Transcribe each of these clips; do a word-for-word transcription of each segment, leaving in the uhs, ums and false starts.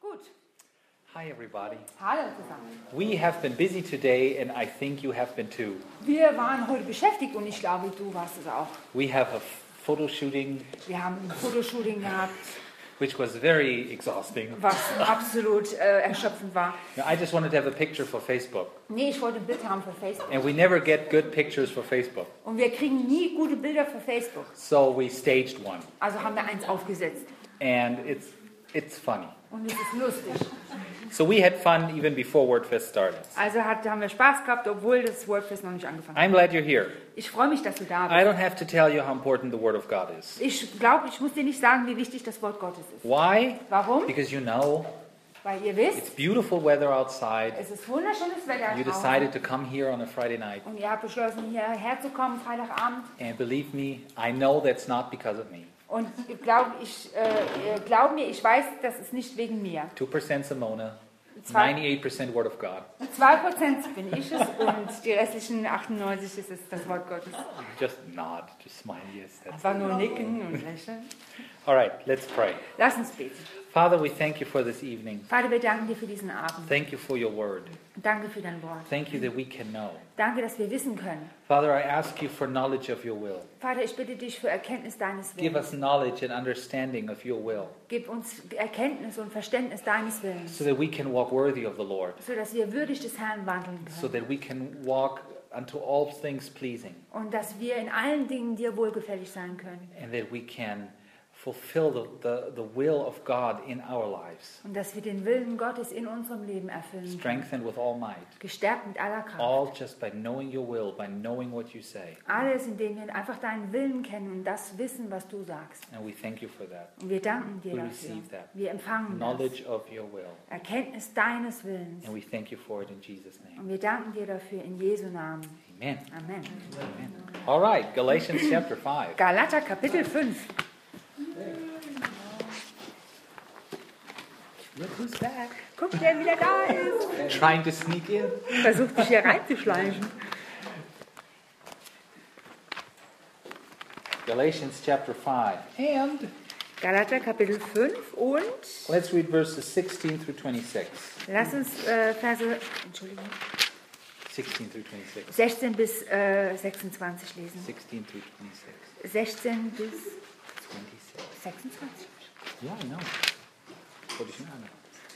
Gut. Hi everybody. Hallo zusammen. We have been busy today and I think you have been too. Wir waren heute beschäftigt und ich glaube, du warst es auch. We have a photo shooting Wir haben ein Fotoshooting gehabt, which was very exhausting. was absolut äh, erschöpfend war. Now, I just wanted to have a picture for Facebook Nee, ich wollte ein Bild haben für Facebook. and we never get good pictures for Facebook. Und wir kriegen nie gute Bilder für Facebook. So we staged one Also haben wir eins aufgesetzt. and it's it's funny. Und es ist lustig. So we had fun even before WordFest started. Also hat, haben wir Spaß gehabt, obwohl das WordFest noch nicht angefangen hat. I'm glad you're here. Ich freue mich, dass du da I bist. don't have to tell you how important the Word of God is. Ich glaube, ich muss dir nicht sagen, wie wichtig das Wort Gottes ist. Why? Warum? Because you know Weil ihr wisst, it's beautiful weather outside. es ist wunderschönes Wetter You draußen. decided to come here on a Friday night. Und ihr habt beschlossen, hierher zu kommen, Freitagabend. And believe me, I know that's not because of me. Und glaub, ich, äh, glaub mir, ich weiß, das ist nicht wegen mir. two percent Simona, Zwei- ninety-eight percent Word of God. Zwei Prozent bin ich es und die restlichen achtundneunzig ist es das Wort Gottes. Just nod, just smile, yes. That's Einfach nur nicken und lächeln. all right, let's pray. Lass uns beten. Father, we thank you for this evening. Vater, wir danken dir für diesen Abend. Thank you for your word. Danke für dein Wort. Thank you that we can know. Danke, dass wir wissen können. Father, I ask you for knowledge of your will. Vater, ich bitte dich für Erkenntnis deines Give Willens. us knowledge and understanding of your will Gib uns Erkenntnis und Verständnis deines Willens, so that we can walk worthy of the Lord, sodass wir würdig des Herrn wandeln so können. that we can walk unto all things pleasing, Und dass wir in allen Dingen dir wohlgefällig sein können. and that we can fulfill the, the, the will of God in our lives, Und dass wir den Willen Gottes in unserem Leben erfüllen können. strengthened with all might. Gestärkt mit aller Kraft. All just by knowing your will, by knowing what you say. Alles, indem wir einfach deinen Willen kennen und das wissen, was du sagst. And we thank you for that. Und wir danken dir We dafür. receive that. Wir empfangen das. Knowledge of your will. Erkenntnis deines Willens. And we thank you for it in Jesus' name. Und wir danken dir dafür in Jesu Namen. Amen. Amen. Amen. All right, Galatians chapter five. Galater Kapitel fünf. Look who's back. Guck, wer wieder da ist. Trying to sneak in. Versucht sich hier reinzuschleichen. Galatians chapter five. And Galater Kapitel fünf und let's read verses sixteen through twenty-six. lass uns äh, Verse Entschuldigung, sixteen through twenty-six. sechzehn bis äh, sechsundzwanzig lesen. sixteen through twenty-six. sechzehn bis twenty-six. sechsundzwanzig. Yeah, I know. Wollte ich mir an.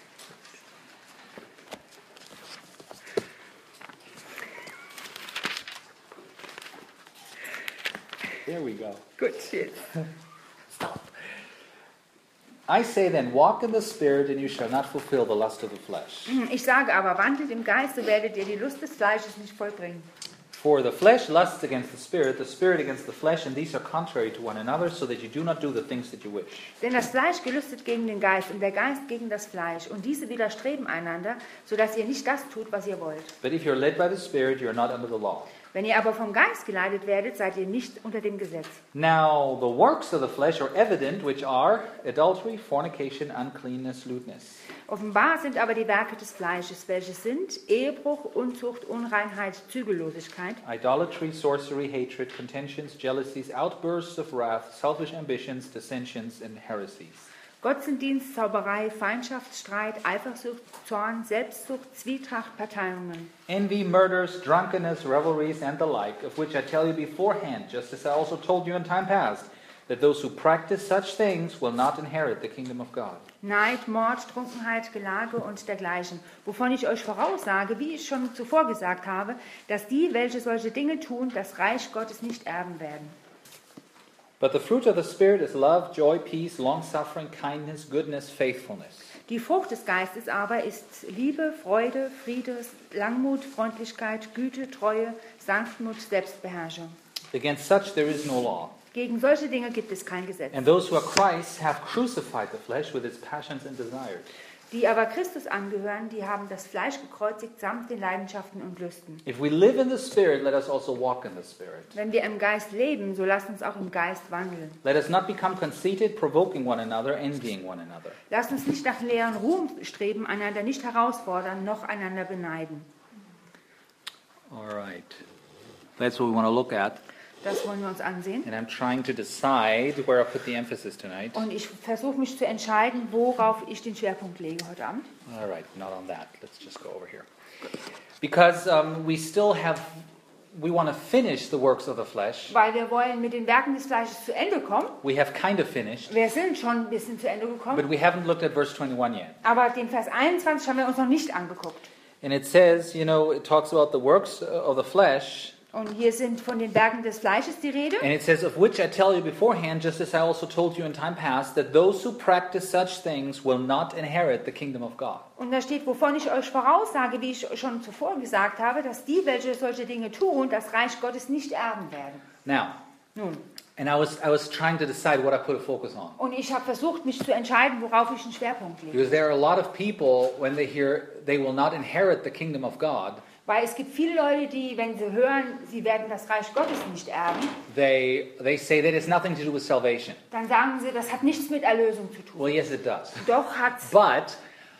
There we go. Gut, jetzt. Stop. I say then, walk in the Spirit, and you shall not fulfill the lust of the flesh. Ich sage aber, wandelt im Geist, so werdet ihr die Lust des Fleisches nicht vollbringen. For the flesh lusts against the Spirit, the Spirit against the flesh, and these are contrary to one another, so that you do not do the things that you wish. Denn das Fleisch gelüstet gegen den Geist und der Geist gegen das Fleisch. Und diese widerstreben einander, sodass ihr nicht das tut, was ihr wollt. But if you're led by the Spirit, you are not under the law. Wenn ihr aber vom Geist geleitet werdet, seid ihr nicht unter dem Gesetz. Now the works of the flesh are evident, which are adultery, fornication, uncleanness, lewdness. Offenbar sind aber die Werke des Fleisches, welche sind Ehebruch, Unzucht, Unreinheit, Zügellosigkeit, Idolatry, sorcery, hatred, contentions, jealousies, outbursts of wrath, selfish ambitions, dissensions, and heresies. Götzendienst, Zauberei, Feindschaft, Streit, Eifersucht, Zorn, Selbstsucht, Zwietracht, Parteiungen. Envy, murders, drunkenness, revelries, and the like, of which I tell you beforehand, just as I also told you in time past, that those who practice such things will not inherit the kingdom of God. Neid, Mord, Trunkenheit, Gelage und dergleichen, wovon ich euch voraussage, wie ich schon zuvor gesagt habe, dass die, welche solche Dinge tun, das Reich Gottes nicht erben werden. But the fruit of the Spirit is love, joy, peace, long-suffering, kindness, goodness, faithfulness. Die Frucht des Geistes aber ist Liebe, Freude, Friede, Langmut, Freundlichkeit, Güte, Treue, Sanftmut, Selbstbeherrschung. Against such there is no law. Gegen solche Dinge gibt es kein Gesetz. And those who are Christ have crucified the flesh with its passions and desires. Die aber Christus angehören, die haben das Fleisch gekreuzigt samt den Leidenschaften und Lüsten. If we live in the Spirit, let us also walk in the Spirit. Wenn wir im Geist leben, so lasst uns auch im Geist wandeln. Let us not become conceited, provoking one another, envying one another. Lasst uns nicht nach leeren Ruhm streben, einander nicht herausfordern, noch einander beneiden. All right. That's what we want to look at. Das wollen wir uns ansehen. And I'm trying to decide where I put the emphasis tonight. Und ich versuche mich zu entscheiden, worauf ich den Schwerpunkt lege heute Abend. All right, not on that. Let's just go over here. Because um, we still have, we want to finish the works of the flesh. Weil wir wollen mit den Werken des Fleisches zu Ende kommen. We have kind of finished, Wir sind schon ein bisschen zu Ende gekommen. but we haven't looked at verse twenty-one yet. Aber den Vers einundzwanzig haben wir uns noch nicht angeguckt. And it says, you know, it talks about the works of the flesh. Und hier sind von den Werken des Fleisches die Rede. And it says, of which I tell you beforehand, just as I also told you in time past, that those who practice such things will not inherit the kingdom of God. Und da steht, wovon ich euch voraussage, wie ich schon zuvor gesagt habe, dass die, welche solche Dinge tun, das Reich Gottes nicht erben werden. Now, Nun, and I was I was trying to decide what I put a focus on. und ich habe versucht, mich zu entscheiden, worauf ich einen Schwerpunkt lege. Because there are a lot of people, when they hear they will not inherit the kingdom of God, Weil es gibt viele Leute, die, wenn sie hören, sie werden das Reich Gottes nicht erben, they they say that it's nothing to do with salvation. dann sagen sie, das hat nichts mit Erlösung zu tun. Well, yes, it does. Doch hat's. But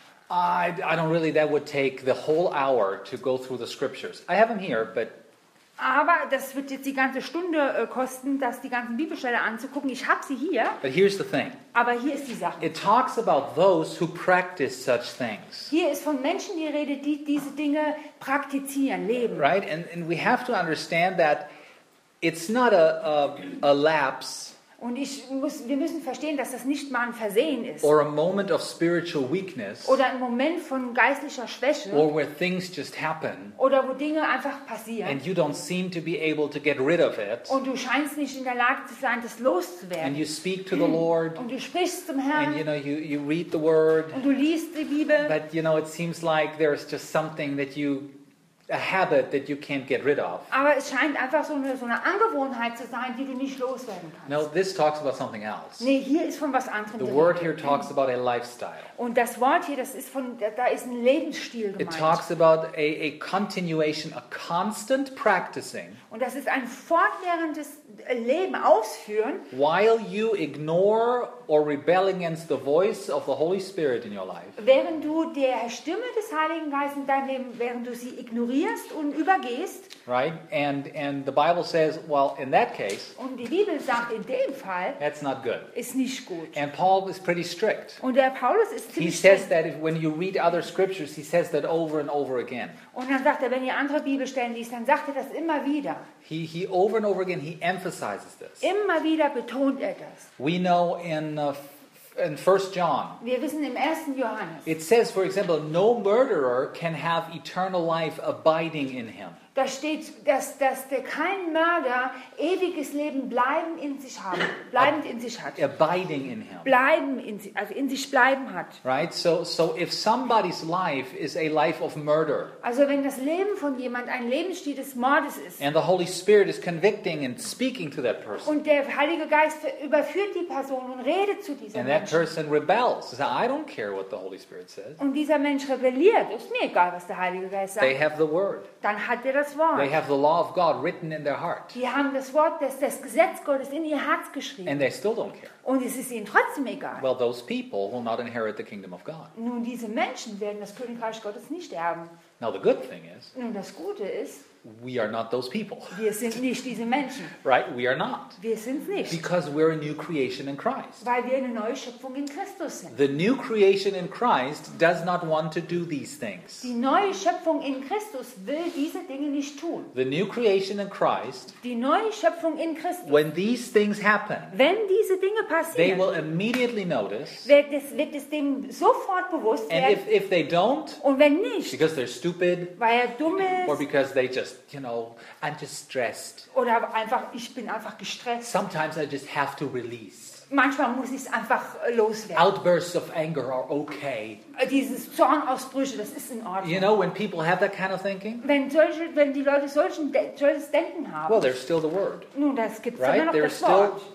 I, I don't really, that would take the whole hour to go through the scriptures. I have them here, but Aber das wird jetzt die ganze Stunde äh, kosten, das die ganzen Bibelstellen anzugucken. Ich habe sie hier, but here's the thing. aber hier ist die Sache. It talks about those who practice such things. Hier ist von Menschen die Rede, die diese Dinge praktizieren, leben. Right? And, and we have to understand that it's not a, a, a lapse Und ich muss, wir müssen verstehen, dass das nicht mal ein Versehen ist. or a moment of spiritual weakness Oder ein Moment von geistlicher Schwäche. or where things just happen Oder wo Dinge einfach passieren. and you don't seem to be able to get rid of it. Und du scheinst nicht in der Lage zu sein, das And loszuwerden. you speak to the Lord Und du sprichst zum and you Herrn. know you, you read the word, Und du liest die Bibel. but you know it seems like there's just something that you a habit that you can't get rid of. Aber es scheint einfach so eine, so eine Angewohnheit zu sein, die du nicht loswerden kannst. No, this talks about something else. Nee, hier ist von was anderem The die word Rede. here talks about a lifestyle. Und das Wort hier, das ist von, da ist ein Lebensstil It gemeint. talks about a, a continuation, a constant practicing, Und das ist ein fortwährendes Leben, Ausführen, while you ignore or rebel against the voice of the Holy Spirit in your life. während du der Stimme des Heiligen Geistes in deinem Leben, während du sie ignorierst und übergehst. Right? And and the Bible says, well, in that case, Und die Bibel sagt, in dem Fall that's not good. ist nicht gut. And Paul is pretty strict. Und der Paulus ist He ziemlich says streng. that if, when you read other scriptures, he says that over and over again. Und dann sagt er, wenn ihr andere Bibelstellen liest, dann sagt er das immer wieder. He, he over and over again, he emphasizes this. Immer wieder betont er das. We know in, uh, in First John, Wir wissen im ersten Johannes, it says, for example, no murderer can have eternal life abiding in him. da steht, dass, dass der kein Mörder ewiges Leben bleiben in sich haben, bleibend in sich hat. Abiding in him. Bleiben in sich, also in sich bleiben hat. Right? So, so if somebody's life is a life of murder, Also wenn das Leben von jemand ein Lebensstil des Mordes ist and the Holy Spirit is convicting and speaking to that person, und der Heilige Geist überführt die Person und redet zu dieser and that Menschen person rebels, says, I don't care what the Holy Spirit says. und dieser Mensch rebelliert, ist mir egal, was der Heilige Geist They sagt, have the word. dann hat er das They Wort. have the law of God written in their heart, Die haben das Wort, das, das Gesetz Gottes in ihr Herz geschrieben and they still don't care. und es ist ihnen trotzdem egal. Well, those people will not inherit the kingdom of God. Nun, diese Menschen werden das Königreich Gottes nicht erben. Now, the good thing is, Nun, das Gute ist, we are not those people, wir sind nicht diese Menschen. right? We are not, Wir sind es nicht, because we're a new creation in Christ. weil wir eine neue Schöpfung in Christus sind. The new creation in Christ does not want to do these things. Die neue Schöpfung in Christus will diese Dinge nicht tun. The new creation in Christ, Die neue Schöpfung in Christus, when these things happen, wenn diese Dinge they passieren, will immediately notice, wird es, wird es dem sofort bewusst and werden. if, if they don't, Und wenn nicht, because they're stupid, weil er dumm or ist because they just, you know, I'm just stressed. oder einfach, ich bin einfach gestresst. Sometimes I just have to release. Manchmal muss ich es einfach äh, loswerden. Outbursts of anger are okay. Äh, Dieses Zornausbrüche, das ist in Ordnung. You know, when people have that kind of thinking, Wenn, solche, wenn die Leute solchen, De- solches Denken haben, well, there's still the word, nun, das gibt es immer right? noch There's das still Wort.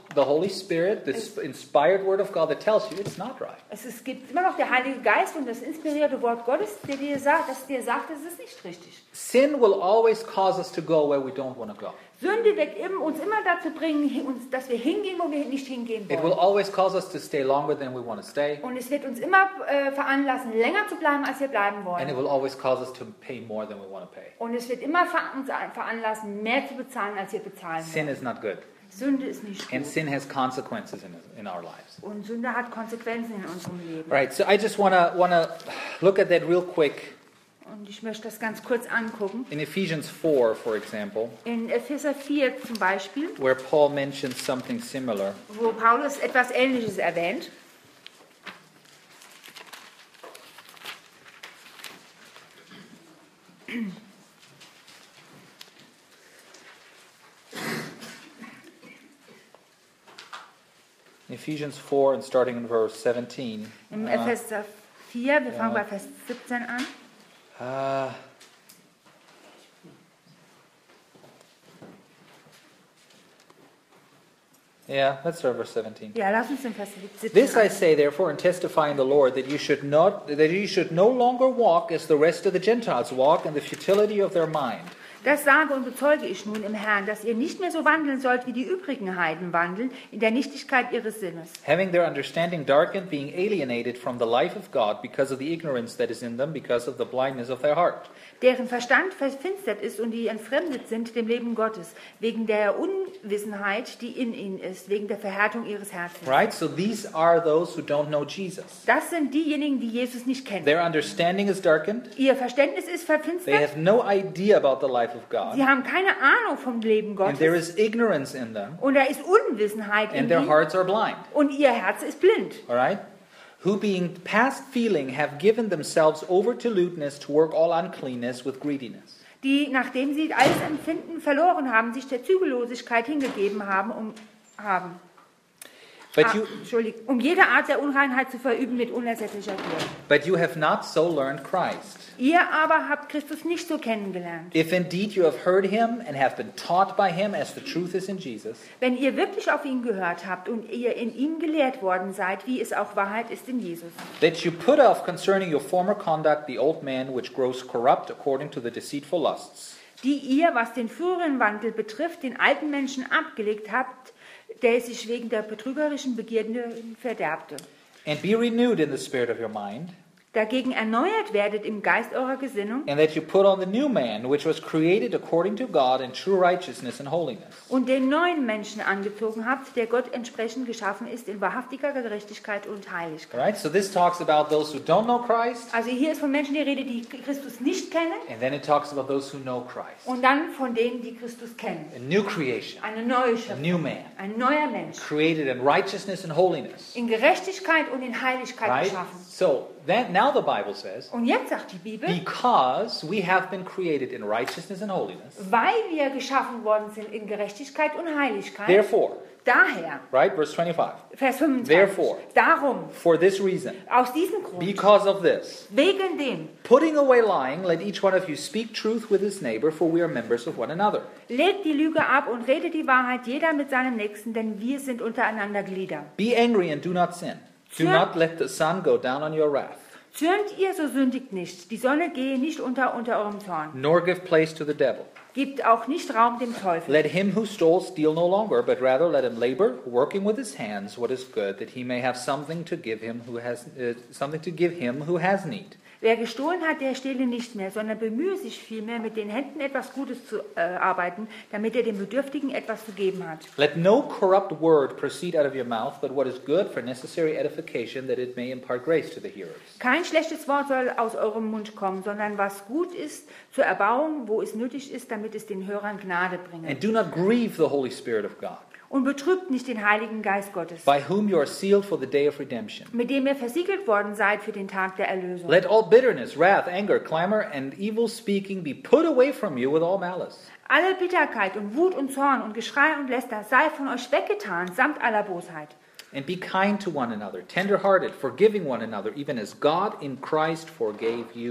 the Holy Spirit, the inspired Word of God that tells you it's not right. Es, es gibt immer noch der Heilige Geist und das inspirierte Wort Gottes, der dir sagt, das dir sagt, es ist nicht richtig. Sin will always cause us to go where we don't want to go. Sünde wird uns immer dazu bringen, uns, dass wir hingehen, wo wir nicht hingehen It will wollen. always cause us to stay longer than we want to stay. Und es wird uns immer äh, veranlassen, länger zu bleiben, als wir bleiben And it wollen. will always cause us to pay more than we want to pay. Und es wird immer ver- uns veranlassen, mehr zu bezahlen, als wir bezahlen Sin wollen. is not good. Sünde ist nicht And gut. sin has consequences in, in our lives. Und Sünde hat Konsequenzen in unserem Leben. Right, so I just want to want to look at that real quick. Und ich möchte das ganz kurz angucken. In Ephesians four, for example, In Epheser vier zum Beispiel, where Paul mentions something similar. wo Paulus etwas Ähnliches erwähnt. In Ephesians four and starting in verse seventeen. Im uh, Epheser vier, wir fangen ja. bei Vers siebzehn an. uh, yeah, let's start verse seventeen. Ja, lass uns den Vers siebzehn This I an. say, therefore, and testify in the Lord, that you should not, that you should no longer walk as the rest of the Gentiles walk, in the futility of their mind. Das sage und bezeuge ich nun im Herrn, dass ihr nicht mehr so wandeln sollt, wie die übrigen Heiden wandeln, in der Nichtigkeit ihres Sinnes. Having their understanding darkened, being alienated from the life of God because of the ignorance that is in them, because of the blindness of their heart. Deren Verstand verfinstert ist und die entfremdet sind dem Leben Gottes, wegen der Unwissenheit, die in ihnen ist, wegen der Verhärtung ihres Herzens. Right? So these are those who don't know Jesus. Das sind diejenigen, die Jesus nicht kennen. Their understanding is darkened. Ihr Verständnis ist They verfinstert. have no idea about the life of God. Sie haben keine Ahnung vom Leben And there Gottes. is ignorance in them. Und da ist Unwissenheit in And their ihnen. hearts are blind. Und ihr Herz ist blind. All right? Who being past feeling have given themselves over to lewdness to work all uncleanness with greediness. Die, nachdem sie alles Empfinden verloren haben, sich der Zügellosigkeit hingegeben haben, um, haben. But Ah, you, Entschuldigung, um jede Art der Unreinheit zu verüben mit unersättlicher Gier. but you have not so learned Christ. Ihr aber habt Christus nicht so kennengelernt. If indeed you have heard him and have been taught by him as the truth is in Jesus, Wenn ihr wirklich auf ihn gehört habt und ihr in ihm gelehrt worden seid, wie es auch Wahrheit ist in Jesus. that you put off concerning your former conduct the old man which grows corrupt according to the deceitful lusts, Die ihr, was den früheren Wandel betrifft, den alten Menschen abgelegt habt, der sich wegen der betrügerischen Begierden verderbte. and be renewed in the spirit of your mind, Dagegen erneuert werdet im Geist eurer Gesinnung and that you put on the new man which was created according to God in true righteousness and holiness. und den neuen Menschen angezogen habt, der Gott entsprechend geschaffen ist in wahrhaftiger Gerechtigkeit und Heiligkeit. Right? So this talks about those who don't know Christ, Also hier ist von Menschen die Rede, die Christus nicht kennen, and then it talks about those who know Christ. und dann von denen, die Christus kennen. A new creation, Eine neue a Schöpfung, new man, ein neuer Mensch, created in righteousness and holiness. in Gerechtigkeit und in Heiligkeit Right? geschaffen. So then now the Bible says, Und jetzt sagt die Bibel, because we have been created in righteousness and holiness, weil wir geschaffen worden sind in Gerechtigkeit und Heiligkeit, therefore, daher, right? Verse twenty-five. Vers fünfundzwanzig, Therefore. darum, For this reason, aus diesem Grund, because of this, wegen dem, putting away lying, let each one of you speak truth with his neighbor, for we are members of one another. legt die Lüge ab und redet die Wahrheit jeder mit seinem Nächsten, denn wir sind untereinander Glieder. Be angry and do not sin. Do Sure. not let the sun go down on your wrath, Zürnt ihr, so sündigt nicht. Die Sonne gehe nicht unter unter eurem Zorn. nor give place to the devil. Gebt auch nicht Raum dem Teufel. Let him who stole steal no longer, but rather let him labor, working with his hands what is good, that he may have something to give him who has uh, something to give him who has need. Wer gestohlen hat, der stehle nicht mehr, sondern bemühe sich vielmehr, mit den Händen etwas Gutes zu äh, arbeiten, damit er dem Bedürftigen etwas zu geben hat. Let no corrupt word proceed out of your mouth, but what is good for necessary edification, that it may impart grace to the hearers. Kein schlechtes Wort soll aus eurem Mund kommen, sondern was gut ist zur Erbauung, wo es nötig ist, damit es den Hörern Gnade bringe. And do not grieve the Holy Spirit of God, Und betrübt nicht den Heiligen Geist Gottes, by whom you are sealed for the day of redemption. mit dem ihr versiegelt worden seid für den Tag der Erlösung. Let all bitterness, wrath, anger, clamor, and evil speaking be put away from you with all malice. Alle Bitterkeit und Wut und Zorn und Geschrei und Läster sei von euch weggetan, samt aller Bosheit. And be kind to one another, tender-hearted, forgiving one another, even as God in Christ forgave you.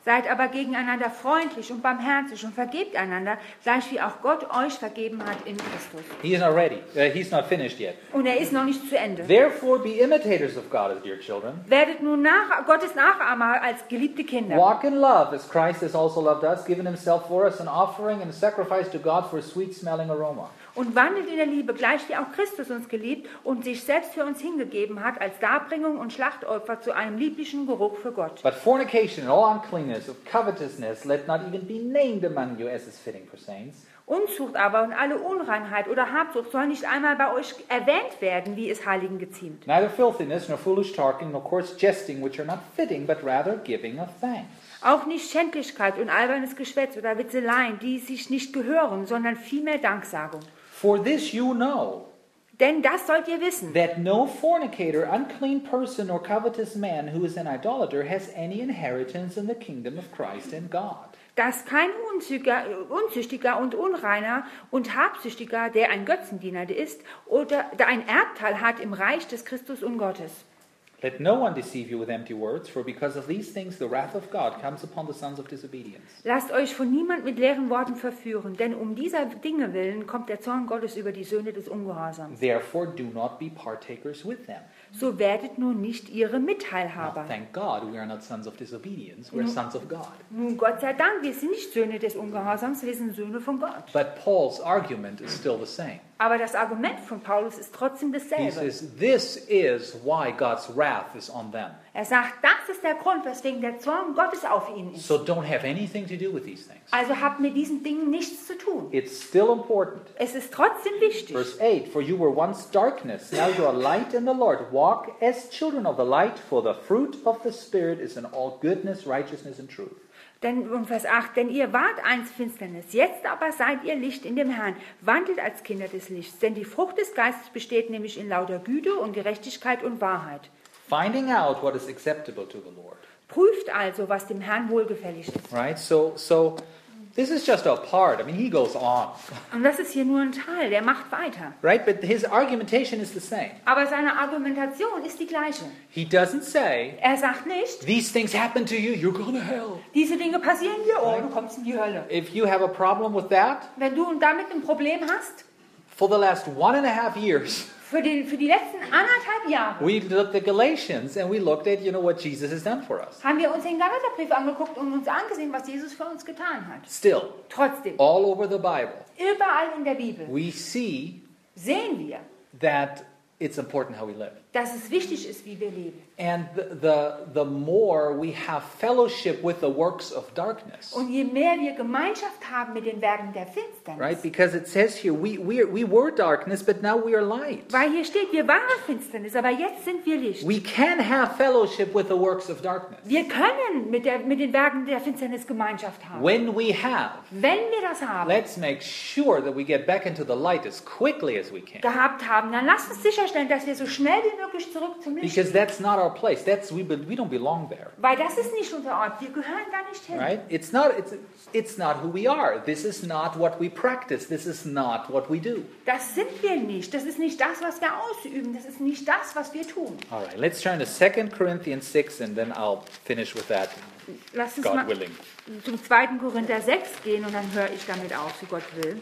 Seid aber gegeneinander freundlich und barmherzig und vergebt einander, gleich wie auch Gott euch vergeben hat in Christus. He is not ready. Uh, he's not finished yet. Und er ist noch nicht zu Ende. Therefore be imitators of God as dear children. Werdet nun nach, Gottes Nachahmer als geliebte Kinder. Walk in love as Christ has also loved us, given himself for us an offering and a sacrifice to God for a sweet-smelling aroma. Und wandelt in der Liebe, gleich wie auch Christus uns geliebt und sich selbst für uns hingegeben hat, als Darbringung und Schlachtopfer zu einem lieblichen Geruch für Gott. But fornication and all uncleanness of covetousness let not even be named among you, as is fitting for saints. Unzucht aber und alle Unreinheit oder Habsucht soll nicht einmal bei euch erwähnt werden, wie es Heiligen geziemt. Neither filthiness, nor foolish talking, nor coarse jesting, which are not fitting, but rather giving of thanks. Auch nicht Schändlichkeit und albernes Geschwätz oder Witzeleien, die sich nicht gehören, sondern vielmehr Danksagung. For this you know, Denn das sollt ihr wissen, that no fornicator, unclean person, or covetous man who is an idolater has any inheritance in the kingdom of Christ and God. dass kein Unzüger, Unzüchtiger und Unreiner und Habsüchtiger, der ein Götzendiener ist, oder der ein Erbteil hat im Reich des Christus und Gottes. Let no one deceive you with empty words, for because of these things the wrath of God comes upon the sons of disobedience. Lasst euch von niemand mit leeren Worten verführen, denn um dieser Dinge willen kommt der Zorn Gottes über die Söhne des Ungehorsams. Therefore do not be partakers with them. So werdet nun nicht ihre Now, Mitteilhaber. thank God we are not sons of disobedience, we are sons of God. Nun, Gott sei Dank, wir sind nicht Söhne des Ungehorsams, wir sind Söhne von Gott. But Paul's argument is still the same. Aber das Argument von Paulus ist trotzdem He dasselbe. says, this is why God's wrath is on them. Er sagt, das ist der Grund, weswegen der Zorn Gottes auf ihnen ist. So don't have anything to do with these things. Also habt mit diesen Dingen nichts zu tun. It's still important. Es ist trotzdem wichtig. Verse eight, for you were once darkness, now you are light in the Lord. Walk as children of the light, for the fruit of the Spirit is in all goodness, righteousness, and truth. Denn, und Vers acht, denn ihr wart einst Finsternis, jetzt aber seid ihr Licht in dem Herrn. Wandelt als Kinder des Lichts, denn die Frucht des Geistes besteht nämlich in lauter Güte und Gerechtigkeit und Wahrheit. Finding out what is acceptable to the Lord. Prüft also, was dem Herrn wohlgefällig ist. Right? So, so this is just a part. I mean, he goes on. Und das ist hier nur ein Teil, der macht weiter. Right? But his argumentation is the same. Aber seine Argumentation ist die gleiche. He doesn't say, Er sagt nicht, these things happen to you, you're going to hell. diese Dinge passieren dir, oh, du kommst in die Hölle. If you have a problem with that, Wenn du damit ein Problem hast, for the last one and a half years, für die, für die letzten anderthalb Jahre we looked at Galatians and we looked at, you know, what Jesus has done for us. haben wir uns den Galaterbrief angeguckt und uns angesehen, was Jesus für uns getan hat. Still, Trotzdem, all over the Bible, überall in der Bibel we see sehen wir, that it's important how we live. dass es wichtig ist, wie wir leben. And the, the, the more we have fellowship with the works of darkness, Und je mehr wir Gemeinschaft haben mit den Werken der Finsternis, right? Because it says here, we, we, are, we were darkness, but now we are light. weil hier steht, wir waren Finsternis, aber jetzt sind wir Licht. We can have fellowship with the works of darkness. Wir können mit, der, mit den Werken der Finsternis Gemeinschaft haben. When we have, Wenn wir das haben, let's make sure that we get back into the light as quickly as we can. gehabt haben, dann lasst uns sicherstellen, dass wir so schnell wie möglich zurück zum Licht Because gehen. that's not our place. That's we, be- we don't belong there. Weil das ist nicht unser Ort. Wir gehören da nicht hin. Right? It's not, it's, it's not who we are. This is not what we practice. This is not what we do. Das sind wir nicht. Das ist nicht das, was wir ausüben. Das ist nicht das, was wir tun. All right, let's turn to Second Corinthians six and then I'll finish with that, Lass uns God mal willing. zum zweiten Korinther sechs gehen und dann höre ich damit auf, so Gott will.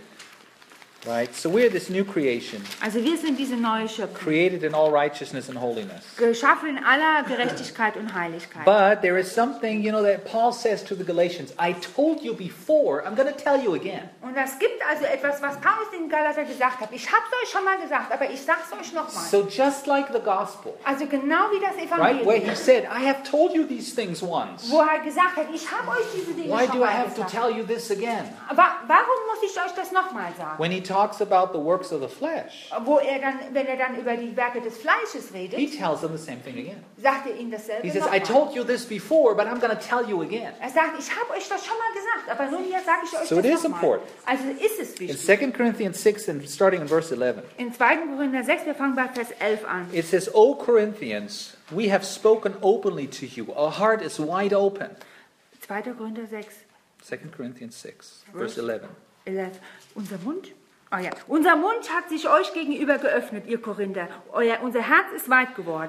Right? So we're this new creation, Also wir sind diese neue Schöpfung, created in all righteousness and holiness. geschaffen in aller Gerechtigkeit und Heiligkeit. But there is something, you know, that Paul says to the Galatians, I told you before, I'm going to tell you again. Und es gibt also etwas, was Paulus den Galater gesagt hat. Ich habe es euch schon mal gesagt, aber ich sage es euch nochmal. So just like the gospel, Also genau wie das right? Where Evangelium, he said, I have told you these things once. wo er gesagt hat, ich habe euch diese Dinge Why schon do I mal have to gesagt. tell you this again? Aber warum muss ich euch das nochmal sagen? When he talks about the works of the flesh, Wo er dann, wenn er dann über die Werke des Fleisches he redet, tells them the same thing again. sagt er ihnen dasselbe He says, I nochmal. told you this before, but I'm going to tell you again. Er sagt, ich habe euch das schon mal gesagt, aber nun hier sage ich euch So it das is nochmal. important. Also ist es In wichtig. Second Corinthians six and starting in verse eleven, In zweiten Korinther sechs, wir fangen bei Vers elf an. it says, O Corinthians, we have spoken openly to you. Our heart is wide open. zweiter Korinther sechs, Second Corinthians six, verse eleven. elf. Unser Mund? Oh ja. Unser Mund hat sich euch gegenüber geöffnet, ihr Korinther. Euer, unser Herz ist weit geworden.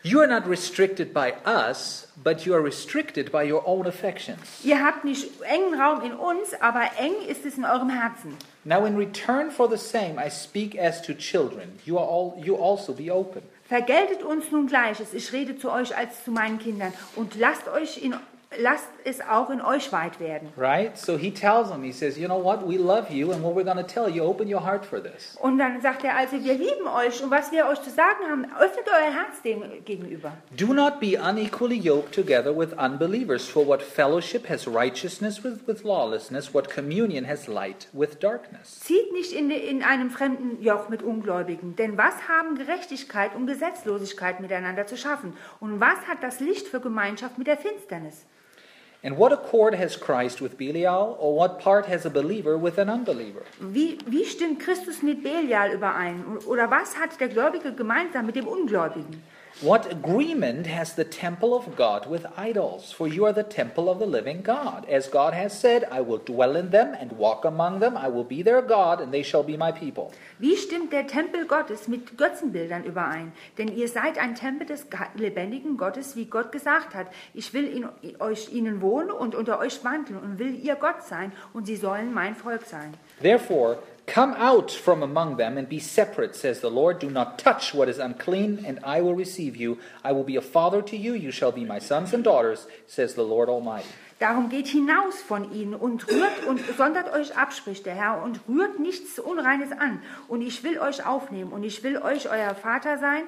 You are not restricted by us, but you are restricted by your own affections. Ihr habt nicht engen Raum in uns, aber eng ist es in eurem Herzen. Now in return for the same, I speak as to children. You are all, you also be open. Vergeltet uns nun Gleiches, ich rede zu euch als zu meinen Kindern, und lasst euch in lasst es auch in euch weit werden. Right? So he tells them, he says, you know what, we love you, and what we're going to tell you, open your heart for this. Und dann sagt er, also wir lieben euch, und was wir euch zu sagen haben, öffnet euer Herz dem gegenüber. Do not be unequally yoked together with unbelievers, for what fellowship has righteousness with, with lawlessness, what communion has light with darkness. Zieht nicht in, in einem fremden Joch mit Ungläubigen, denn was haben Gerechtigkeit und Gesetzlosigkeit miteinander zu schaffen? Und was hat das Licht für Gemeinschaft mit der Finsternis? And what accord has Christ with Belial, or what part has a believer with an unbeliever? Wie, wie stimmt Christus mit Belial überein? Oder was hat der Gläubige gemeinsam mit dem Ungläubigen? What agreement has the temple of God with idols? For you are the temple of the living God. As God has said, I will dwell in them and walk among them. I will be their God, and they shall be my people. Wie stimmt der Tempel Gottes mit Götzenbildern überein? Denn ihr seid ein Tempel des lebendigen Gottes, wie Gott gesagt hat. Ich will in euch ihnen wohnen und unter euch wandeln und will ihr Gott sein, und sie sollen mein Volk sein. Therefore, come out from among them and be separate, says the Lord. Do not touch what is unclean, and I will receive you. I will be a father to you. You shall be my sons and daughters, says the Lord Almighty. Darum geht hinaus von ihnen und rührt und sondert euch ab, spricht der Herr, und rührt nichts Unreines an. Und ich will euch aufnehmen, und ich will euch euer Vater sein,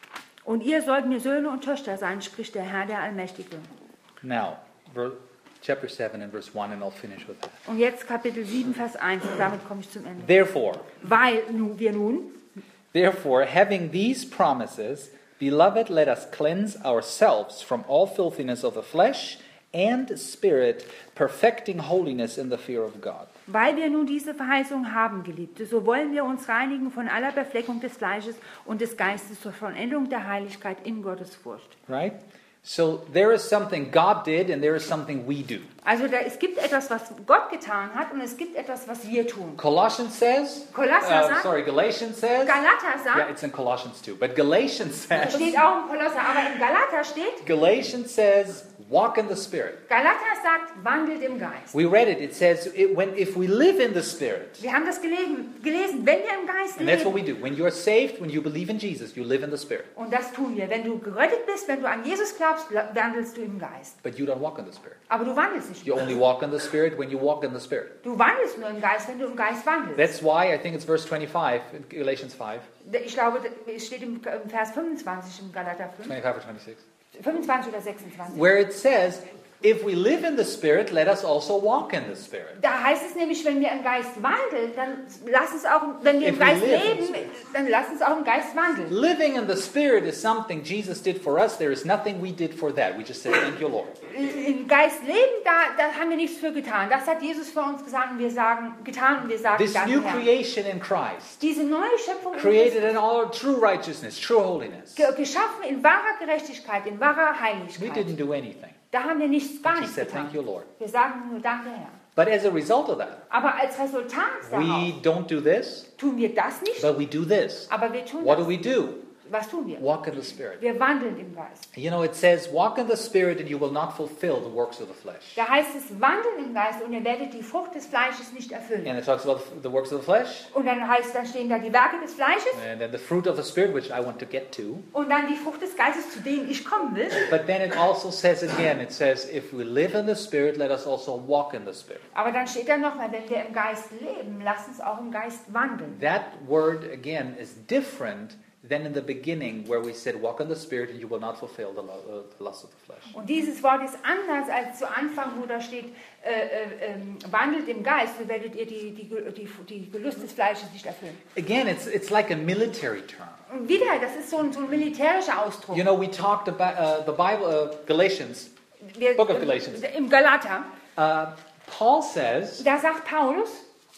und ihr sollt mir Söhne und Töchter sein, spricht der Herr, der Allmächtige. Now, ver- chapter seven and verse one, and I'll finish with that. Und jetzt Kapitel sieben, Vers eins, und damit komme ich zum Ende. Therefore, Weil nu, wir nun, therefore, having these promises, beloved, let us cleanse ourselves from all filthiness of the flesh and spirit, perfecting holiness in the fear of God. weil wir nun diese Verheißung haben, Geliebte, so wollen wir uns reinigen von aller Befleckung des Fleisches und des Geistes zur Vollendung der Heiligkeit in Gottes Furcht. Right? So there is something God did and there is something we do. Also da, es gibt etwas, was Gott getan hat, und es gibt etwas, was wir tun. Colossians says, Kolosser uh, sagt, sorry, Galatians says, Galater sagt, yeah, it's in Colossians too, but Galatians says, steht auch im Kolosser, aber in Galater steht, Galatians says, walk in the Spirit. Galater sagt, wandelt im Geist. We read it, it says, it, when, if we live in the Spirit, Wir haben das gelesen, gelesen, wenn wir im Geist and that's what leben, we do. When you are saved, when you believe in Jesus, you live in the Spirit. und das tun wir, wenn du gerettet bist, wenn du an Jesus glaubst, wandelst du im Geist. But you don't walk in the Spirit. Aber du wandelst nicht You im only Geist. walk in the Spirit when you walk in the Spirit. Du wandelst nur im Geist, wenn du im Geist wandelst. That's why I think it's verse twenty-five in Galatians five, Ich glaube, es steht im Vers fünfundzwanzig im Galater fünf, twenty-five or twenty-six, fünfundzwanzig oder sechsundzwanzig. where it says, if we live in the Spirit, let us also walk in the Spirit. Da heißt es nämlich, wenn wir im Geist wandeln, dann lass uns auch, wenn wir im If we Geist live in leben, the dann lass uns auch im Geist wandeln. Living in the Spirit is something Jesus did for us. There is nothing we did for that. We just said, thank you, Lord. Im Geist leben, da, da haben wir nichts für getan. Das hat Jesus für uns gesagt, und wir sagen, getan, und wir sagen, This new danke, Herr. creation in Christ, Diese neue Schöpfung in created in all true righteousness, true holiness. Ge- geschaffen in wahrer Gerechtigkeit, in wahrer We Heiligkeit. didn't do anything. Da haben wir nichts, gar We nichts said, getan. thank you, Lord. Wir sagen nur danke, Herr. But as a result of that, Aber als Resultat we daraus don't do this, tun wir das nicht, but we do this. aber wir tun What do das. we do? Was tun wir? Walk in the Spirit. Wir wandeln im Geist. You know, it says, walk in the Spirit and you will not fulfill the works of the flesh. Da heißt es, wandeln im Geist, und ihr werdet die Frucht des Fleisches nicht erfüllen. And it talks about the works of the flesh, Und dann heißt, dann stehen da die Werke des Fleisches and then the fruit of the Spirit, which I want to get to. und dann die Frucht des Geistes, zu denen ich kommen will. But then it also says again, it says, if we live in the Spirit, let us also walk in the Spirit. Aber dann steht da nochmal, wenn wir im Geist leben, lasst uns auch im Geist wandeln. That word, again, is different than in the beginning where we said, walk in the Spirit and you will not fulfill the, lu- uh, the lust of the flesh. Und dieses Wort ist anders als zu Anfang, wo da steht, äh, äh, ähm, wandelt im Geist, so werdet ihr die, die, die, die Gelüste des Fleisches nicht erfüllen. Again, it's, it's like a military term. Und wieder, das ist so ein, so ein militärischer Ausdruck. You know, we talked about uh, the Bible, uh, Galatians, Wir, Book of Galatians. äh, Im Galater, uh, Paul says da sagt Paulus,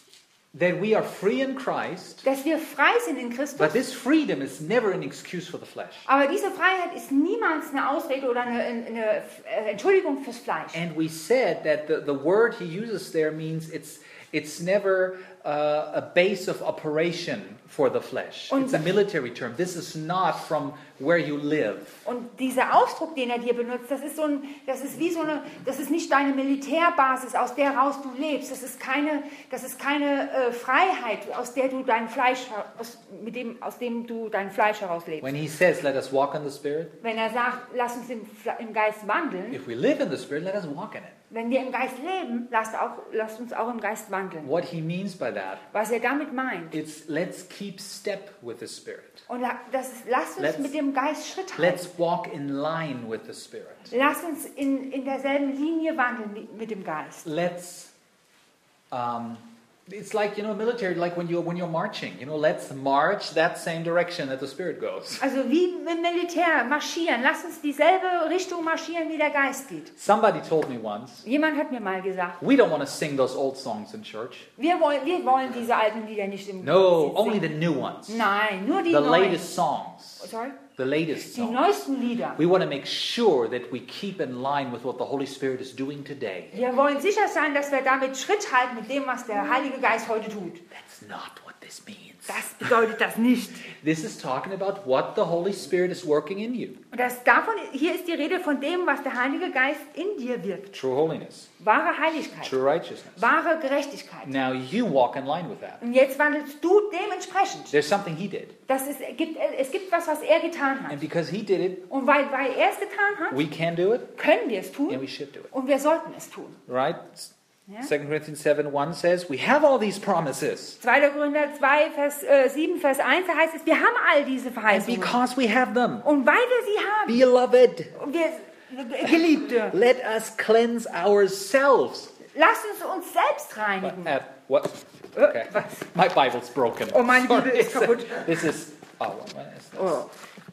that we are free in Christ, dass wir frei sind in Christus. but this freedom is never an excuse for the flesh. Aber diese Freiheit ist niemals eine Ausrede oder eine, eine Entschuldigung fürs Fleisch. And we said that the, the word he uses there means it's it's never uh, a base of operation for the flesh. Und- It's a military term. This is not from where you live. Und dieser Ausdruck, den er dir benutzt, das ist so ein, das ist wie so eine, das ist nicht deine Militärbasis, aus der raus du lebst. Das ist keine, das ist keine äh, Freiheit, aus der du dein Fleisch, aus, mit dem, aus dem du dein Fleisch heraus lebst. When he says, let us walk in the Spirit, Wenn er sagt, lass uns im, Fle- im Geist wandeln, if we live in the Spirit, let us walk in it. wenn wir im Geist leben, lasst, auch, lasst uns auch im Geist wandeln. What he means by that, Was er damit meint. it's let's keep step with the Spirit. Und la- das ist, lasst uns Let's- mit dem Geist Schritt halten. Let's walk in line with the Spirit. Lasst uns in, in derselben Linie wandeln mit, mit dem Geist. Let's, um, it's like, you know, military, like when you're, when you're marching, you know, let's march that same direction that the Spirit goes. Also wie im Militär marschieren. Lasst uns dieselbe Richtung marschieren, wie der Geist geht. Somebody told me once, Jemand hat mir mal gesagt, we don't want to sing those old songs in church. wir wollen, wir wollen diese alten Lieder nicht im No, singen. only the new ones. Nein, nur die The neuen. latest songs. Sorry? The latest Die songs. neuesten Lieder. We want to make sure that we keep in line with what the Holy Spirit is doing today. Wir wollen sicher sein, dass wir damit Schritt halten mit dem, was der Heilige Geist heute tut. That's not what this means. Das bedeutet das nicht. This is talking about what the Holy Spirit is working in you. Und das davon, hier ist die Rede von dem, was der Heilige Geist in dir wirkt. True holiness, Wahre Heiligkeit, true righteousness. wahre Gerechtigkeit. Now you walk in line with that. Und jetzt wandelst du dementsprechend. There's something he did. Das ist, gibt, es gibt was, was er getan hat. And because he did it, Und weil, weil er es getan hat, we can do it können wir es and tun we should do it. und wir sollten es tun. Right? Ja? Second Corinthians seven one says, we have all these promises. zweiter Korinther zwei, Vers äh, sieben, Vers eins, da heißt es, wir haben all diese And Verheißungen. because we have them, Und weil wir sie haben, beloved, und wir, Geliebte, let us cleanse ourselves. lasst uns uns selbst reinigen. At what? Okay. Was? My Bible's broken. Oh, meine Sorry. Bibel ist kaputt. This is, oh, what is this? Oh.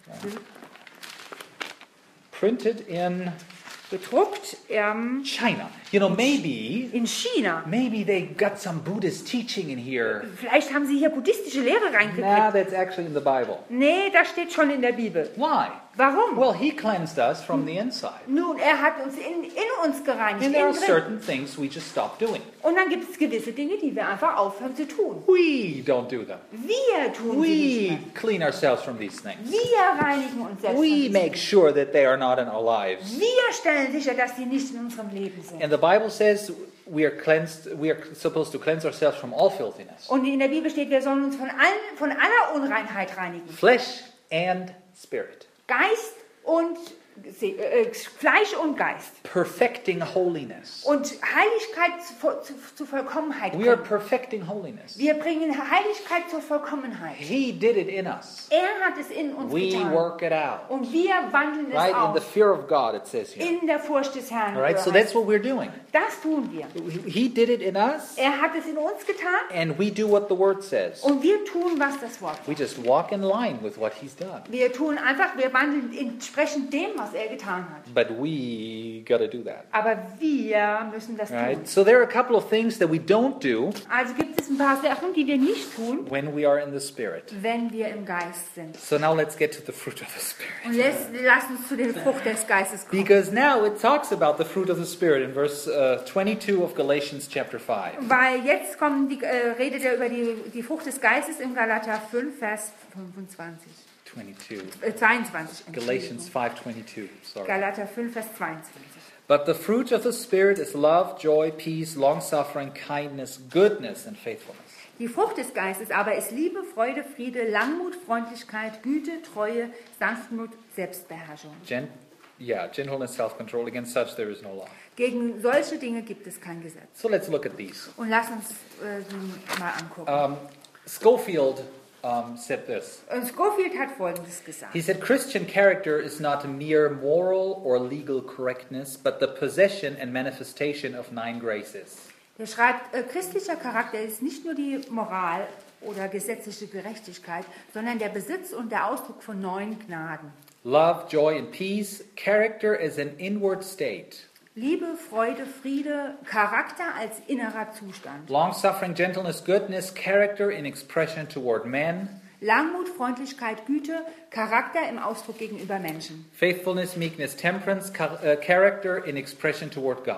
Printed in Gedruckt ähm, China. You know, maybe, in China. maybe they got some Buddhist teaching in here. Vielleicht haben sie hier buddhistische Lehre Nah, reingekriegt. that's actually in the Bible. Nee, das steht schon in der Bibel. Why? Warum? Well, he cleansed us from the inside. Nun, er hat uns in, in uns gereinigt, And there are innen drin. certain things we just stop doing. Und dann gibt es gewisse Dinge, die wir einfach aufhören zu tun. We don't do them. Wir tun sie nicht We mehr. clean ourselves from these things. Wir reinigen uns selbst. von We diesen make sure that they are not in our lives. Dingen. Wir stellen sicher, dass sie nicht in unserem Leben sind. And the Bible says we are cleansed, we are supposed to cleanse ourselves from all filthiness. Und in der Bibel steht, wir sollen uns von, allen, von aller Unreinheit reinigen. Flesh and spirit. Geist und Se- äh, Fleisch und Geist. Perfecting holiness. Und Heiligkeit zu, zu, zu Vollkommenheit We are bringen. perfecting holiness. Wir bringen Heiligkeit zur Vollkommenheit. He did it in us. Er hat es in uns We getan. work it out. Und wir wandeln es Right? In the aus. fear of God, it says here. In der Furcht des Herrn. All right? So heißt that's what we're doing. Das tun wir. He did it in us, Er hat es in uns getan and we do what the Word says. und wir tun, was das Wort We sagt. just walk in line with what He's done. Wir tun einfach, wir wandeln entsprechend dem, was er getan hat. But we got to do that. Aber wir müssen das Right? tun. So there are a couple of things that we don't do Also gibt es ein paar Sachen, die wir nicht tun, when we are in the Spirit. wenn wir im Geist sind. So now let's get to the fruit of the Spirit. Und jetzt lass uns zu den Frucht des Geistes kommen. Because now it talks about the fruit of the Spirit in verse uh, twenty-two of Galatians chapter five. Weil jetzt kommt die, äh, redet er über die, die Frucht des Geistes im Galater fünf, Vers fünfundzwanzig. twenty-two. Äh, zweiundzwanzig. Galatians Entschuldigung. five twenty-two. Sorry. Galater fünf, Vers zweiundzwanzig. But the fruit of the Spirit is love, joy, peace, long-suffering, kindness, goodness, and faithfulness. Die Frucht des Geistes aber ist Liebe, Freude, Friede, Langmut, Freundlichkeit, Güte, Treue, Sanftmut, Selbstbeherrschung. Gen- yeah, gentleness, self-control. Against such there is no law. Gegen solche Dinge gibt es kein Gesetz. So let's look at these. Und lass uns äh, sie mal angucken. Um, Schofield um, said this. Und Scofield hat Folgendes gesagt. He said, Christian character is not a mere moral or legal correctness, but the possession and manifestation of nine graces. Er schreibt, äh, christlicher Charakter ist nicht nur die Moral oder gesetzliche Gerechtigkeit, sondern der Besitz und der Ausdruck von neun Gnaden. Love, joy, and peace. Character is an inward state. Liebe, Freude, Friede, Charakter als innerer Zustand. Long-suffering, gentleness, goodness. Character in expression toward men. Langmut, Freundlichkeit, Güte, Charakter im Ausdruck gegenüber Menschen. Faithfulness, meekness, temperance. Char- uh, character in expression toward God.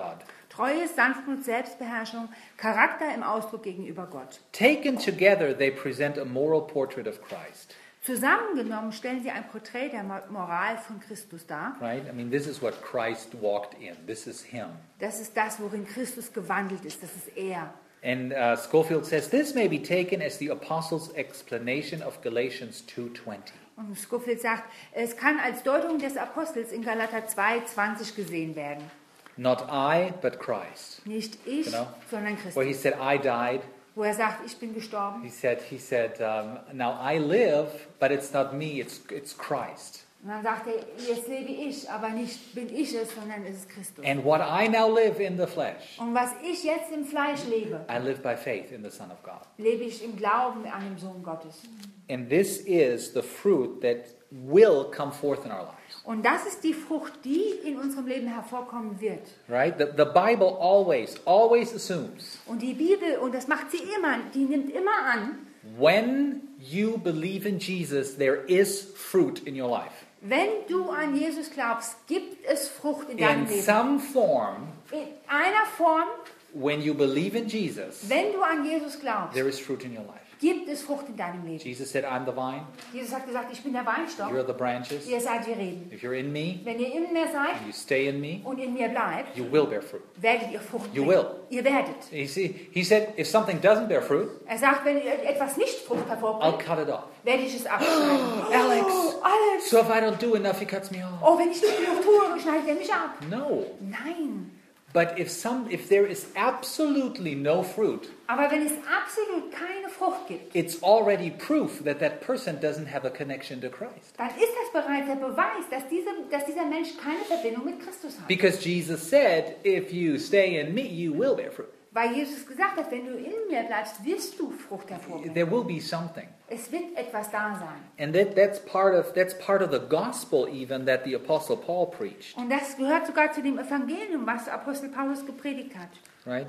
Treue, Sanftmut, Selbstbeherrschung, Charakter im Ausdruck gegenüber Gott. Taken together, they present a moral portrait of Christ. Zusammengenommen stellen sie ein Porträt der Moral von Christus dar. Right? I mean, this is what Christ walked in. This is him. Das ist das, worin Christus gewandelt ist. Das ist er. And uh, Schofield says this may be taken as the apostles' explanation of Galatians two twenty. Und Scofield sagt, es kann als Deutung des Apostels in Galater zwei zwanzig gesehen werden. Not I, but Christ. Nicht ich, Genau. sondern Where he Christus. said, I died. Wo er sagt, ich bin gestorben. He said, he said, um, now I live, but it's not me, it's, it's Christ. Und dann sagt er, jetzt lebe ich, aber nicht bin ich es, sondern es ist Christus. And what I now live in the flesh, Und was ich jetzt im Fleisch lebe, I live by faith in the Son of God. lebe ich im Glauben an den Sohn Gottes. And this is the fruit that will come forth in our lives. Und das ist die Frucht, die in unserem Leben hervorkommen wird. Right? The, the Bible always, always assumes Und die Bibel, und das macht sie immer, die nimmt immer an, when you believe in Jesus, there is fruit in your life. wenn du an Jesus glaubst, gibt es Frucht in deinem In Leben. some form, In einer Form, when you believe in Jesus, wenn du an Jesus glaubst, there is fruit in your life. gibt es Frucht in deinem Leben. Jesus said, I'm the vine, Jesus hat gesagt, ich bin der you're Weinstock, the branches. ihr seid die Reben. If you're in me, Wenn ihr in mir seid and you stay in me, und in mir bleibt, you will bear fruit. werdet ihr Frucht You bringen. will. Ihr werdet. You see, he said, if something doesn't bear fruit, Er sagt, wenn ihr etwas nicht Frucht I'll hervorbringt, cut it off. werde ich es abschneiden. Alex, Oh, Alex! so if I don't do enough, he cuts me off. Oh, wenn ich nicht genug tue, schneidet er mich ab. No. Nein. But if some, if there is absolutely no fruit, Aber wenn es absolut keine Frucht gibt, it's already proof that that person doesn't have a connection to Christ. dann ist das bereits der Beweis, dass, diese, dass dieser Mensch keine Verbindung mit Christus hat. Because Jesus said, if you stay in me, you will bear fruit. Weil Jesus gesagt hat, wenn du in mir bleibst, wirst du Frucht hervorbringen. There will be something. Es wird etwas da sein. And that, that's part of that's part of the gospel even that the Apostle Paul preached. Und das gehört sogar zu dem Evangelium, was Apostel Paulus gepredigt hat. Right?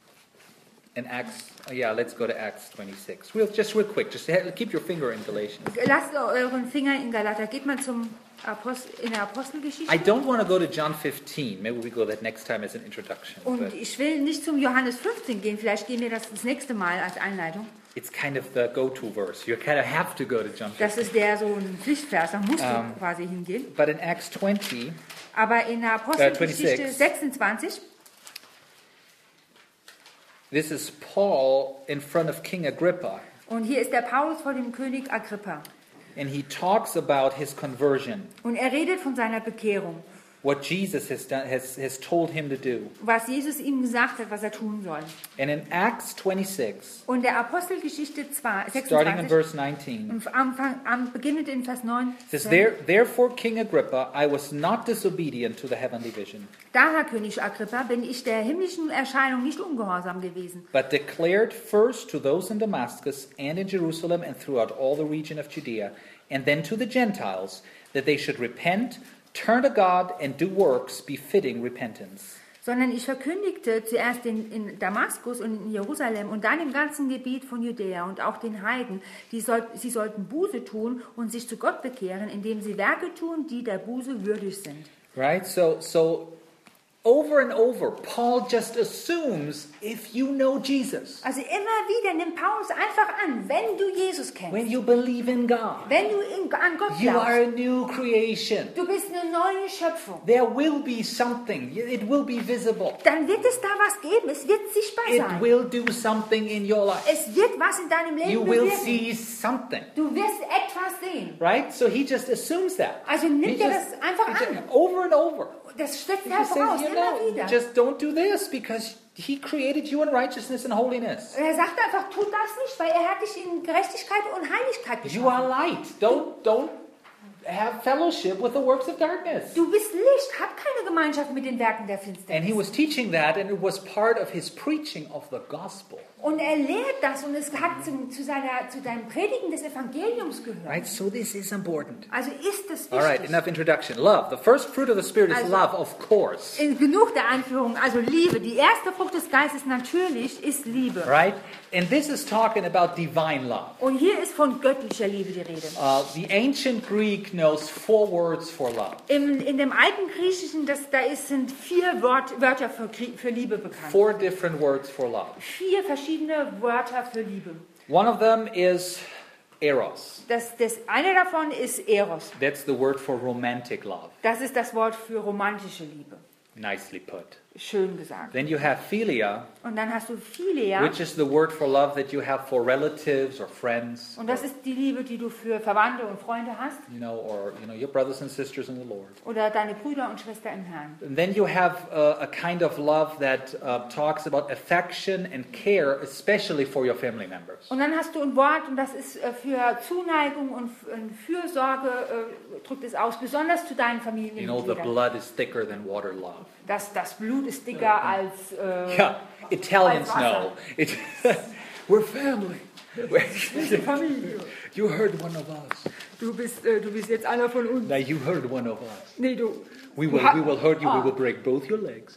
In Acts, oh yeah, let's go to Acts twenty-six. Real, just real quick, just ha- keep your finger in Galatians. Lasst euren Finger in Galater. Geht mal zum Apostel, in der Apostelgeschichte. I don't want to go to John fifteen. Maybe we go that next time as an introduction. Und But ich will nicht zum Johannes fünfzehn gehen. Vielleicht gehen wir das das nächste Mal als Einleitung. it's kind of the go-to verse. You kind of have to go to John Das fifteen. ist der so ein Pflichtvers. Da musst du Ähm. quasi hingehen. But in Acts twenty, Aber in der Apostelgeschichte twenty-six. sechsundzwanzig, this is Paul in front of King Agrippa, und hier ist der Paulus vor dem König Agrippa. and he talks about his conversion, Und er redet von seiner Bekehrung. what Jesus has done, has, has told him to do. Was Jesus ihm gesagt hat, was er tun soll. And in Acts twenty-six, Und der Apostelgeschichte zwei, starting in sechsundzwanzig, verse nineteen, am Anfang, am beginnend in Vers neun, it says, there, Therefore, King Agrippa, I was not disobedient to the heavenly vision, daher, König Agrippa, bin ich der himmlischen Erscheinung nicht ungehorsam gewesen, but declared first to those in Damascus and in Jerusalem and throughout all the region of Judea, and then to the Gentiles, that they should repent, turn to God, and do works befitting repentance. sondern ich verkündigte zuerst in, in Damaskus und in Jerusalem und dann im ganzen Gebiet von Judäa und auch den Heiden, die soll, sie sollten Buße tun und sich zu Gott bekehren, indem sie Werke tun, die der Buße würdig sind. Right? So, so over and over, Paul just assumes if you know Jesus, Also immer wieder nimmt Paulus einfach an, wenn du Jesus kennst, when you believe in God, wenn du in, an Gott you are glaubst, a new creation. du bist eine neue Schöpfung, There will be something. It will be visible. dann wird es da was geben, es wird sichtbar It sein. will do something in your life. Es wird was in deinem Leben You will bewirken. see something. Du wirst etwas sehen. Right? So he just assumes that. Also He nimmt er just- das einfach he just- an. over and over. Das steckt He just voraus, says, you immer know, wieder. just don't do this because he created you in righteousness and holiness. Er sagt einfach, tut das nicht, weil er hat dich in Gerechtigkeit und Heiligkeit You are geschaffen. light. Don't don't have fellowship with the works of darkness. Du bist Licht, hab keine Gemeinschaft mit den Werken der And he Finsternis. was teaching that, and it was part of his preaching of the gospel. Und er lehrt das und es hat zu, zu, seiner, zu deinem Predigen des Evangeliums gehört. Right? So this is important. Also ist es wichtig. All right, enough introduction. Love. The first fruit of the Spirit is Also- love, of course. In- Genug der Einführung, also Liebe. Die erste Frucht des Geistes natürlich ist Liebe. Right? And this is talking about divine love. Und hier ist von göttlicher Liebe die Rede. Uh, the ancient Greek knows four words for love. Im, in dem alten Griechischen, das, da ist, sind vier Wort, Wörter für, Krie- für Liebe bekannt. Four different words for love. Vier verschiedene Wörter für Liebe. One of them is eros. Das, das eine davon ist Eros. That's the word for romantic love. Das ist das Wort für romantische Liebe. Nicely put. Schön gesagt. Then you have philia, Und dann hast du Philia. which is the word for love that you have for relatives or friends, Und das ist die Liebe, die du für Verwandte und Freunde hast. you know, or you know your brothers and sisters in the Lord. Oder deine Brüder und Schwestern im Herrn. And then you have uh, a kind of love that uh, talks about affection and care, especially for your family members. Und dann hast du ein Wort, und das ist äh, für Zuneigung und f- und Fürsorge, äh, drückt es aus, besonders zu deinen You know, the Familienmitgliedern. blood is thicker than water love. Das, das Blut ist dicker als... Äh, Yeah, Italians Als Wasser. know. It, we're family. We're- Familie. you heard one of us. Du bist, äh, du bist jetzt einer von uns. Now you heard one of us. Nee, du, We will, we will hurt you. We will break both your legs.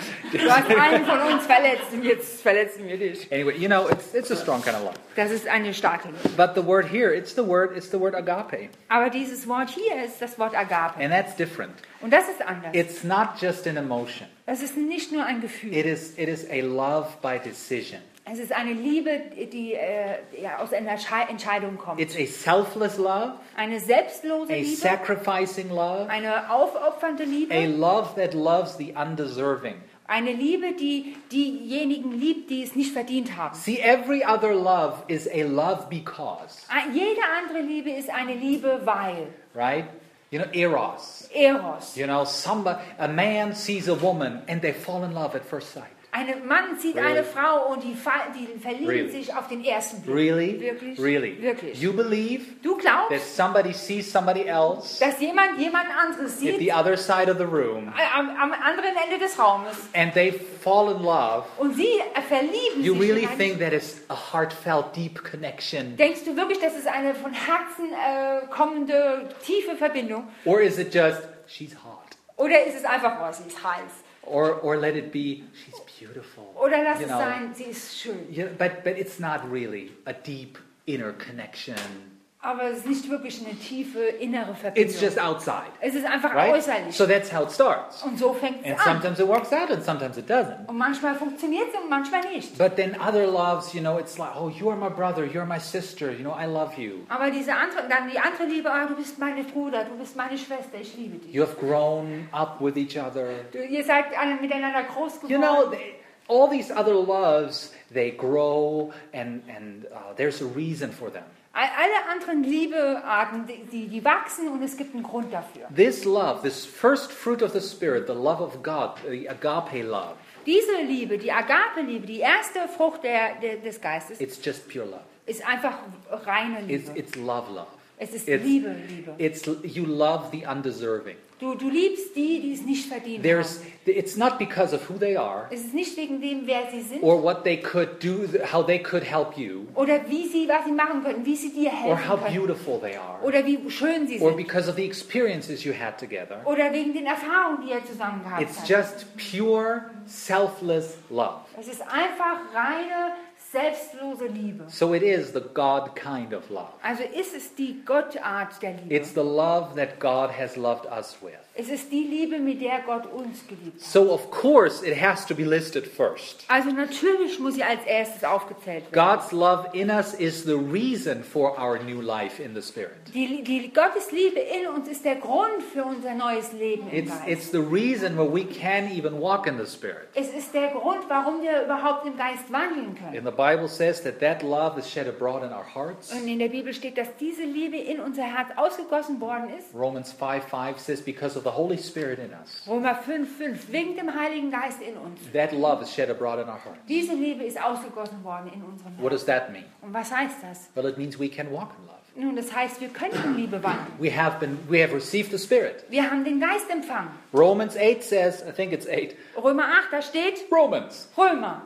du hast einen von uns verletzt und jetzt verletzen wir dich. Anyway, you know, it's it's a strong kind of love. Das ist eine starke Liebe. But the word here, it's the word, it's the word agape, Aber dieses Wort hier ist das Wort Agape. and that's different. Und das ist anders. It's not just an emotion. Das ist nicht nur ein Gefühl. It is it is a love by decision. Es ist eine Liebe, die äh, ja, aus einer Schei- Entscheidung kommt. It's a selfless love, Eine selbstlose a Liebe, sacrificing love, eine aufopfernde a Liebe, love that loves the undeserving. eine Liebe, die diejenigen liebt, die es nicht verdient haben. See, every other love is a love because, Ein- Jede andere Liebe ist eine Liebe, weil. right? You know, eros. Eros. You know, somebody, a man sees a woman and they fall in love at first sight. Ein Mann sieht Really? eine Frau und die, fa- die verlieben Really? sich auf den ersten Blick. Really? Wirklich? Really? Wirklich. You believe Du that glaubst, somebody sees somebody else dass jemand jemand anderes at sieht the other side of the room am, am anderen Ende des Raumes and they fall in love. und sie äh, verlieben You sich really hinein. think that it's a heartfelt, deep connection? Denkst du wirklich, das ist eine von Herzen äh, kommende, tiefe Verbindung? Or is it just, she's hot? Oder ist es einfach, oh, sie ist heiß? Or, or let it be, she's beautiful. Oder lass You es know. sein, sie ist schön. Yeah, but, but it's not really a deep inner connection. Aber es ist nicht wirklich eine tiefe innere Verbindung. It's just outside, Es ist einfach right? äußerlich. So that's how it starts. Und so fängt es And an. sometimes it works out and sometimes it doesn't. Und manchmal funktioniert es und manchmal nicht. But then other loves, you know, it's like, oh, you are my brother, you're my sister, you know, I love you. Aber diese andere, dann die andere Liebe, ah, du bist mein Bruder, du bist meine Schwester, ich liebe dich. You have grown up with each other. Du, ihr seid alle miteinander groß geworden. You know, they, all these other loves, they grow and, and uh, there's a reason for them. All- Alle anderen Liebearten, die, die, die wachsen und es gibt einen Grund dafür. This love, this first fruit of the Spirit, the love of God, the agape love, Diese Liebe, die Agape-Liebe, die erste Frucht der, der, des Geistes, it's just pure love. ist einfach reine It's, Liebe. it's love, love. Es ist It's, Liebe, Liebe. it's, you love the undeserving. Du, du liebst die, die es nicht verdient There's, haben. it's not because of who they are Es ist nicht wegen dem, wer sie sind or what they could do, how they could help you, oder wie sie, was sie machen können, wie sie dir or how helfen können beautiful they are, oder wie schön sie or sind because of the experiences you had together. oder wegen den Erfahrungen, die er zusammen gehabt It's hat. just pure, selfless love. Es ist einfach reine, selbstlose Liebe. So it is the God kind of love. Also ist es die Gottart der Liebe. It's the love that God has loved us with. Es ist die Liebe, mit der Gott uns geliebt hat. So of course it has to be listed first. Also natürlich muss sie als erstes aufgezählt werden. God's love in us is the reason for our new life in the Spirit. Die, die Gottes Liebe in uns ist der Grund für unser neues Leben im It's, Geist. it's the reason where we can even walk in the Spirit. Es ist der Grund, warum wir überhaupt im Geist wandeln können. And the Bible says that that love is shed abroad in our hearts. Und in der Bibel steht, dass diese Liebe in unser Herz ausgegossen worden ist. Romans five five says because of the Holy Spirit in us. Römer fünf fünf, wegen dem Heiligen Geist in uns. That love is shed abroad in our hearts. Diese Liebe ist ausgegossen worden in unserem What Herzen. does that mean? Und was heißt das? Well, it means we can walk in love. Nun, das heißt, wir können in Liebe wandeln. We have been, we have received the Spirit. Wir haben den Geist empfangen. Romans eight says, I think it's eight. Römer acht, da steht Romans. Römer.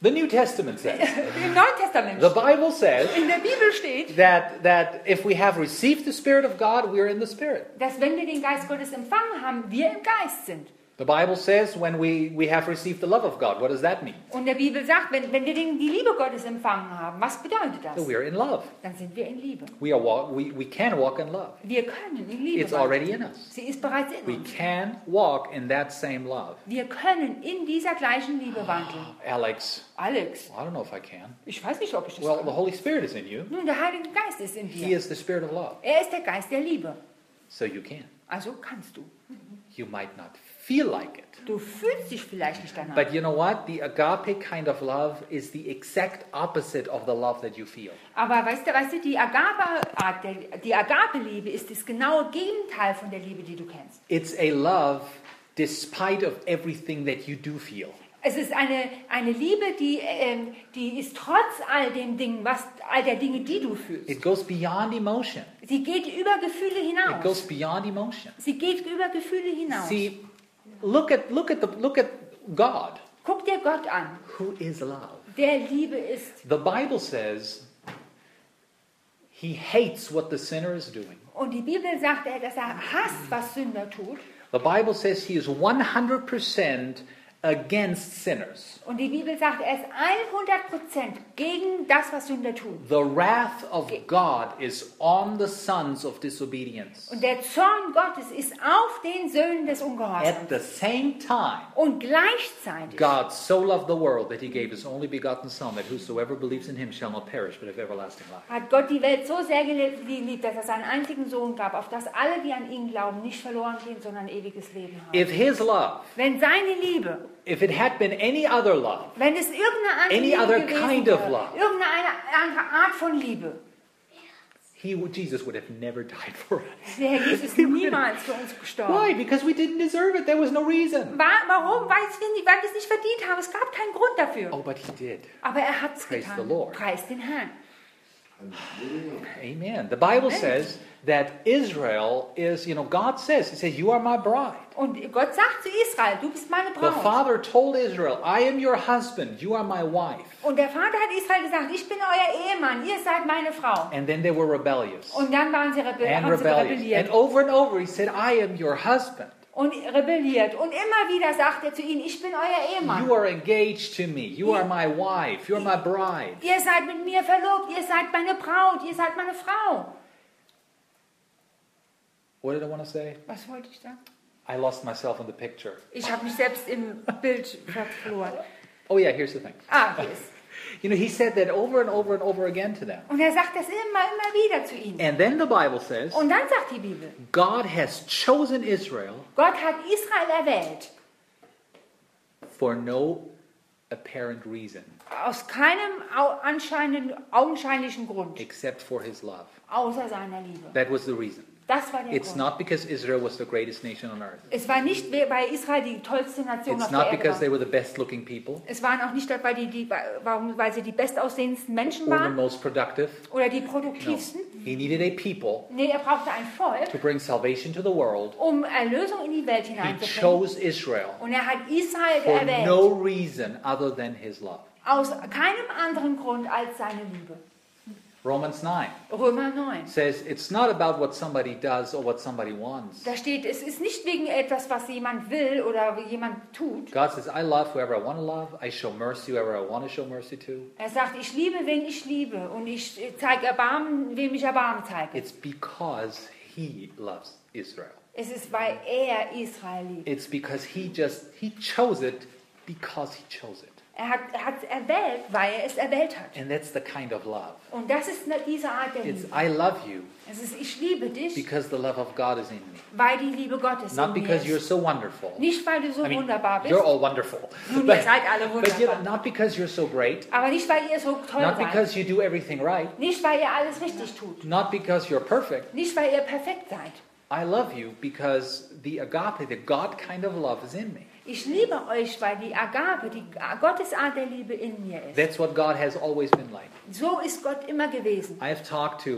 The New Testament says, Im Neuen Testament the steht, Bible says in der Bibel steht, that, that if we have received the Spirit of God, we are in the Spirit. dass wenn wir den Geist Gottes empfangen haben, wir im Geist sind. The Bible says when we, we have received the love of God, what does that mean? Und der Bibel sagt, wenn, wenn wir den, die Liebe Gottes empfangen haben, was bedeutet das? That we are in love. Dann sind wir in Liebe. We, are walk, we, we can walk in love. Wir können in Liebe It's wandeln. already in us. Sie ist bereits in We uns. can walk in that same love. Wir können in dieser gleichen Liebe wandeln. Alex, Alex, well, I don't know if I can. ich weiß nicht, ob ich das Well, the kann. Holy Spirit is in you. Nun, der Heilige Geist ist in He dir. is the Spirit of love. Er ist der Geist der Liebe. So you can. Also kannst du. You might not feel like it. Du fühlst dich vielleicht nicht danach. But you know what? The agape kind of love is the exact opposite of the love that you feel. Aber weißt du, weißt du, die Agape-Art, der, die Agape-Liebe ist das genaue Gegenteil von der Liebe, die du kennst. It's a love despite of everything that you do feel. Es ist eine, eine Liebe, die, ähm, die ist trotz all den Dingen, was, all der Dinge, die du fühlst. It goes beyond emotion. Sie geht über Gefühle It goes hinaus. beyond emotion. Sie geht über Gefühle hinaus. See, look at look at the look at God, Guck dir Gott an, who is love. der Liebe ist. The Bible says he hates what the sinner is doing. Und die Bibel sagt, er, dass er hasst, was Sünder tut. The Bible says he is one hundred percent against sinners. Und die Bibel sagt, er ist hundert Prozent gegen das, was Sünder tun. The wrath of God is on the sons of disobedience. Und der Zorn Gottes ist auf den Söhnen des At Ungehorsams. the same time, Und gleichzeitig God so loved the world that he gave his only begotten Son, that whosoever believes in him shall not perish, but have everlasting life. hat Gott die Welt so sehr geliebt, dass er seinen einzigen Sohn gab, auf dass alle, die an ihn glauben, nicht verloren gehen, sondern ein ewiges Leben haben. If his love, Wenn seine Liebe, if it had been any other love, wenn es irgendeine andere Any Liebe other gewesen kind wäre, of love. irgendeine andere Art von Liebe, he would, Jesus would have never died for us. der Herr Jesus niemals für uns gestorben. Why? Because we didn't deserve it. There was no reason. Wa- Warum? Weil wir nicht- weil wir es nicht verdient haben. Es gab keinen Grund dafür. Oh, but he did. Aber er hat es Praise getan. the Lord. Preis den Herrn. Amen. The Bible says that Israel is, you know, God says, he says, you are my bride. Und Gott sagt zu Israel, du bist meine The Braut. Father told Israel, I am your husband, you are my wife. Und der Vater hat Israel gesagt, ich bin euer Ehemann, ihr seid meine Frau. And then they were rebellious Und dann waren sie, rebe and haben sie rebellious. rebelliert. And over and over he said, I am your husband. Und rebelliert. Und immer wieder sagt er zu ihnen, ich bin euer Ehemann. You are engaged to me. You are my wife. You are my bride. Ihr seid mit mir verlobt, ihr seid meine Braut, ihr seid meine Frau. What did I want to say? Was wollte ich sagen? I lost myself in the picture. Ich habe mich selbst im Bild verloren. Oh yeah, here's the thing. Ah, hier ist. You know, he said that over and over and over again to them. Und er sagt das immer, immer wieder zu ihnen. And then the Bible says, Und dann sagt die Bibel, God has chosen Israel Gott hat Israel erwählt. for no apparent reason Aus keinem au- anscheinenden, augenscheinlichen Grund. except for his love. Außer seiner Liebe. That was the reason. Das war der It's Grund. not because Israel was the greatest nation on earth. Es war nicht, weil Israel die tollste Nation It's auf der not Erde because war. they were the best looking people Es waren auch nicht, weil, die, die, warum, weil sie die bestaussehendsten Menschen or the waren most productive. oder die No. produktivsten. He needed a people Nee, er brauchte ein Volk, to bring salvation to the world. um Erlösung in die Welt He hineinzubringen. chose Israel Und er hat Israel for erwählt. no reason other than his love. Aus keinem anderen Grund als seine Liebe. Romans nine Römer neun. says it's not about what somebody does or what somebody wants. Da steht, es ist nicht wegen etwas, was jemand will oder jemand tut. God says, I love whoever I want to love. I show mercy whoever I want to show mercy to. Er sagt, ich liebe, wen ich liebe. Und ich zeige Erbarmen, wem ich Erbarmen zeige. It's because he loves Israel. Es ist, weil er Israel liebt. It's because he just, he chose it because he chose it. Er hat er hat es erwählt, weil er es erwählt hat. And that's the kind of love. Und das ist diese Art der It's Liebe. I love you Es ist, ich liebe dich, because the love of God is in me. weil die Liebe Gottes Not in mir because you're ist. so wonderful. Nicht, weil du so I mean, wunderbar bist. you're all wonderful. Nun, But, ihr seid alle but you know, wunderbar. not because you're so great. Aber nicht, weil ihr so toll Not seid. because you do everything right. Nicht, weil ihr alles richtig tut. Not because you're perfect. Nicht, weil ihr perfekt seid. I love you because the agape, the God kind of love is in me. Ich liebe euch, weil die Agape, die Gottesart der Liebe in mir ist. That's what God has always been like. So ist Gott immer gewesen. I have talked to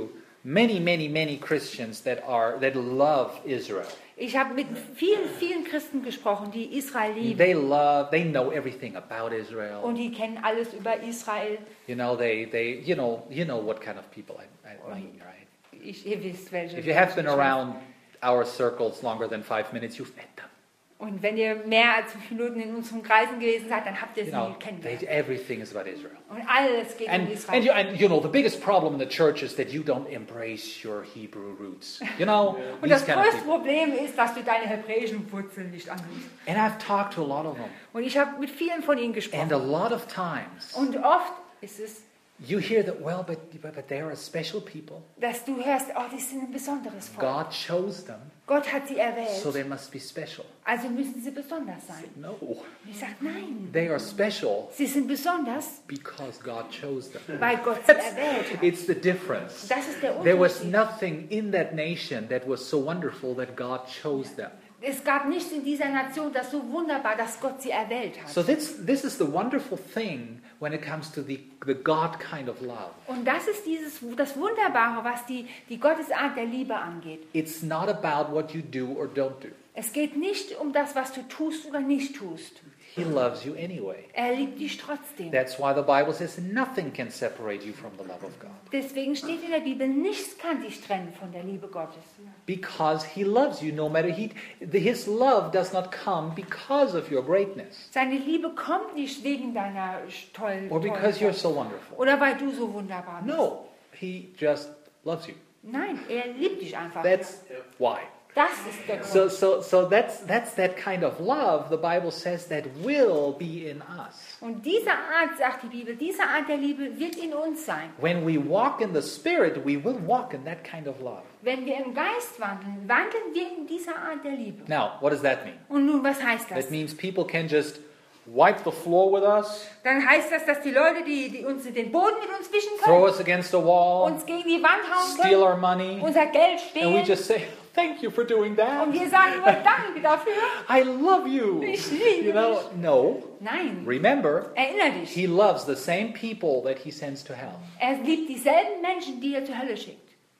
many, many, many Christians that are that love Israel. Ich habe mit vielen, vielen Christen gesprochen, die Israel lieben. They love, they know everything about Israel. Und die kennen alles über Israel. You know, they, they, you know, you know what kind of people I, I mean, right? Ich, ihr wisst, welche. If you have been around our circles longer than five minutes, you've met them. Und wenn ihr mehr als fünf Minuten in unseren Kreisen gewesen seid, dann habt ihr You sie know, they, kennengelernt. everything is about Israel. Und alles geht And, um Israel. and, you, and you know, the biggest problem in the church is that you don't embrace your Hebrew roots. You know, Und these das kind of größte people. Problem ist, dass du deine hebräischen Wurzeln nicht annimmst. And I've talked to a lot of them. Und ich habe mit vielen von ihnen And gesprochen. a lot of times, Und oft ist es, you hear that, well, but, but, but they are special people. dass du hörst, oh, die sind ein besonderes Volk. God chose them, Gott hat sie so erwählt, they must be special. also müssen sie besonders sein. No, Und ich sage, nein, they are special sie sind besonders, because God chose them. weil Gott sie erwählt hat. It's the difference. Das ist der There was Unterschied. nothing in that nation that was so wonderful that God chose them. Es gab nichts in dieser Nation, das so wunderbar, dass Gott sie erwählt hat. So this, this is the wonderful thing when it comes to the, the God kind of love. Und das ist dieses, das Wunderbare, was die, die Gottesart der Liebe angeht. It's not about what you do or don't do. Es geht nicht um das, was du tust oder nicht tust. He loves you anyway. Er liebt dich trotzdem. That's why the Bible says nothing can separate you from the love of God. Deswegen steht in der Bibel, nichts kann dich trennen von der Liebe Gottes. Because He loves you no matter He, His love does not come because of your greatness Seine Liebe kommt nicht wegen deiner tollen or because you're Tollheit so wonderful. oder weil du so wunderbar bist. No, He just loves you. Nein, er liebt dich einfach. That's why. Das ist der So, Grund. so, so that's, that's that kind of love the Bible says that will be in us. Und diese Art, sagt die Bibel, diese Art der Liebe wird in uns sein. When we walk in the Spirit, we will walk in that kind of love. Wenn wir im Geist wandeln, wandeln wir in dieser Art der Liebe. Now, what does that mean? Und nun, was heißt das? That means people can just wipe the floor with us, Dann heißt das, dass die Leute, die, die uns den Boden mit uns wischen throw können, us against the wall, uns gegen die Wand hauen steal können, our money, unser Geld and we stehlen. just say, thank you for doing Und that. wir sagen nur Danke dafür. I love you. Ich liebe You know, no. Nein, Remember, erinnere dich. He loves the same people that He sends to hell. Er liebt dieselben Menschen, die er zur Hölle schickt.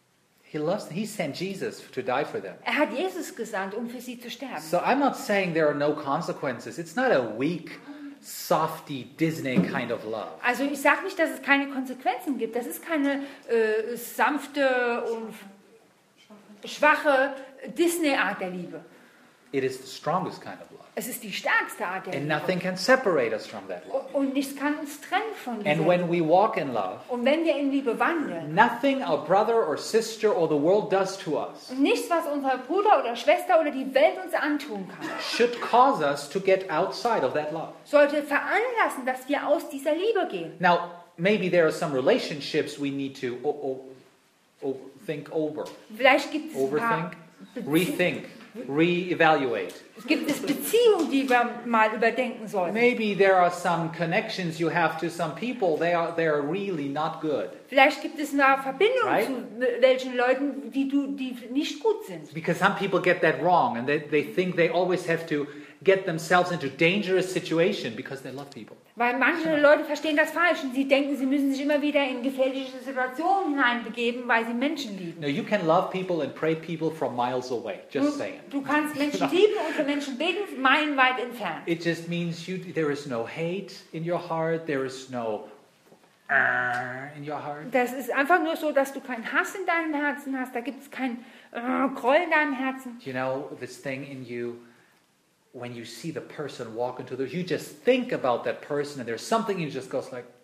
He loves. He sent Jesus to die for them. Er hat Jesus gesandt, um für sie zu sterben. So I'm not saying there are no consequences. It's not a weak, softy Disney kind of love. Also ich sage nicht, dass es keine Konsequenzen gibt. Das ist keine äh, sanfte und schwache Disney-Art der Liebe. It is the strongest kind of love. Es ist die stärkste Art der And Liebe. nothing can separate us from that love. Und nichts kann uns trennen von dieser And when Liebe. we walk in love, Und wenn wir in Liebe wandeln, nothing our brother or sister or the world does to us und nichts, was unser Bruder oder Schwester oder die Welt uns antun kann, should cause us to get outside of that love. sollte veranlassen, dass wir aus dieser Liebe gehen. Now, maybe there are some relationships we need to o- o- o- think over. Vielleicht gibt es ein paar Overthink, rethink, re-evaluate. gibt es Beziehungen, die wir mal überdenken sollten. Maybe there are some connections you have to some people. They are they are really not good Vielleicht gibt es eine Verbindung Right? zu welchen Leuten, die, du, die nicht gut sind. because some people get that wrong and they, they think they always have to get themselves into dangerous situation because they love people. Weil manche Leute verstehen das falsch und sie denken, sie müssen sich immer wieder in gefährliche Situationen hineinbegeben, weil sie Menschen lieben. No, you can love people and pray people from miles away. Du, Just saying. du kannst Menschen lieben und für Menschen beten, meilenweit entfernt. It just means you. There is no hate in your heart. There is no "Arr" in your heart. Das ist einfach nur so, dass du keinen Hass in deinem Herzen hast, da gibt es kein äh, Groll in deinem Herzen. You know this thing in you. When you see the person walk into the, you just think about that person, and there's something in you just goes like.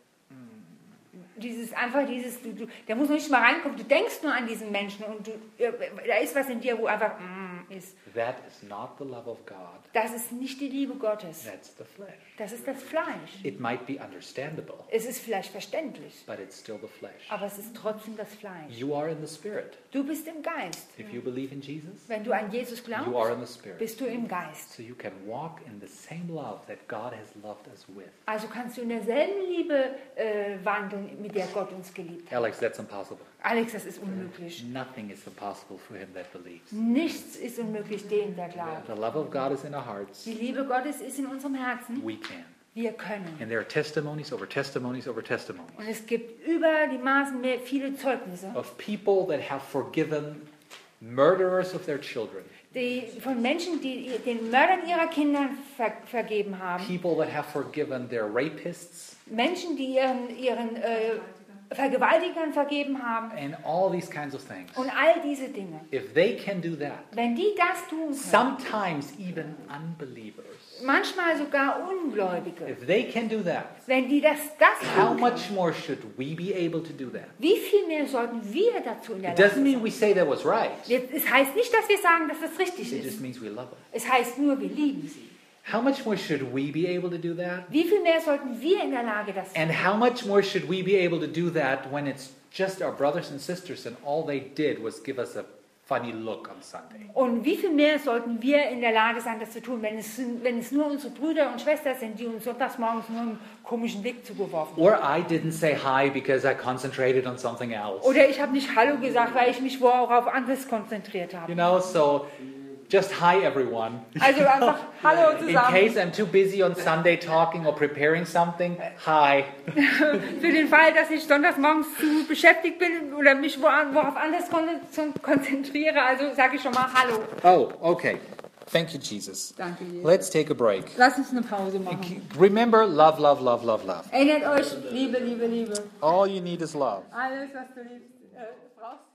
Dieses einfach dieses, du, du, der muss noch nicht mal reinkommen, du denkst nur an diesen Menschen und du, äh, da ist was in dir, wo einfach mm, ist. That is not the love of God. Das ist nicht die Liebe Gottes, That's the flesh. das ist das Fleisch. It might be understandable, Es ist vielleicht verständlich, but it's still the flesh. aber es ist trotzdem das Fleisch. You are in the Spirit. Du bist im Geist. If you believe in Jesus, Wenn du an Jesus you are glaubst, in the Spirit. bist du im Geist. So you can walk in the same love that God has loved us with. Also kannst du in derselben Liebe äh, wandeln, mit der Gott uns geliebt hat. Alex, that's impossible. Alex, das ist unmöglich. Nothing is impossible for him that believes. Nichts ist unmöglich dem, der glaubt. The love of God is in our hearts. Die Liebe Gottes ist in unserem Herzen. We can. Wir können. And there are testimonies over testimonies over testimonies Und es gibt über die Maßen mehr viele Zeugnisse of people that have forgiven murderers of their children. Die, von Menschen, die den Mördern ihrer Kinder ver, vergeben haben. People that have forgiven their rapists. Menschen, die ihren, ihren äh, Vergewaltigern vergeben haben. And all these kinds of things. Und all diese Dinge. If they can do that, wenn die das tun können, sometimes even unbelievers, manchmal sogar Ungläubige, if they can do that, wenn die das, das how tun much more should we be able to do that? Wie viel mehr sollten wir dazu in der It Lage doesn't mean we say that was right. sein? Es heißt nicht, dass wir sagen, dass das richtig It just ist. means we love them. Es heißt nur, wir lieben sie. How much more should we be able to do that? Wie viel mehr sollten wir in der Lage das tun? And how much more should we be able to do that when it's just our brothers and sisters and all they did was give us a funny look on Sunday? Und wie viel mehr sollten wir in der Lage sein, das zu tun, wenn es, wenn es nur unsere Brüder und Schwestern sind, die uns sonntags morgens nur einen komischen Blick zugeworfen haben? Or I didn't say hi because I concentrated on something else. Oder ich habe nicht Hallo gesagt, weil ich mich worauf anderes konzentriert habe. You know, so just hi everyone. Also einfach Hallo In zusammen. case I'm too busy on Sunday talking or preparing something, hi. Für den Fall, dass ich sonntags morgens zu beschäftigt bin oder mich worauf anderes kon- konzentriere, also sage ich schon mal Hallo. Oh, okay. Thank you, Jesus. Danke, Jesus. Let's take a break. Lass uns eine Pause machen. Remember, love, love, love, love, love. Erinnert euch, Liebe, Liebe, Liebe. All you need is love. Alles, was du liebst, äh, brauchst.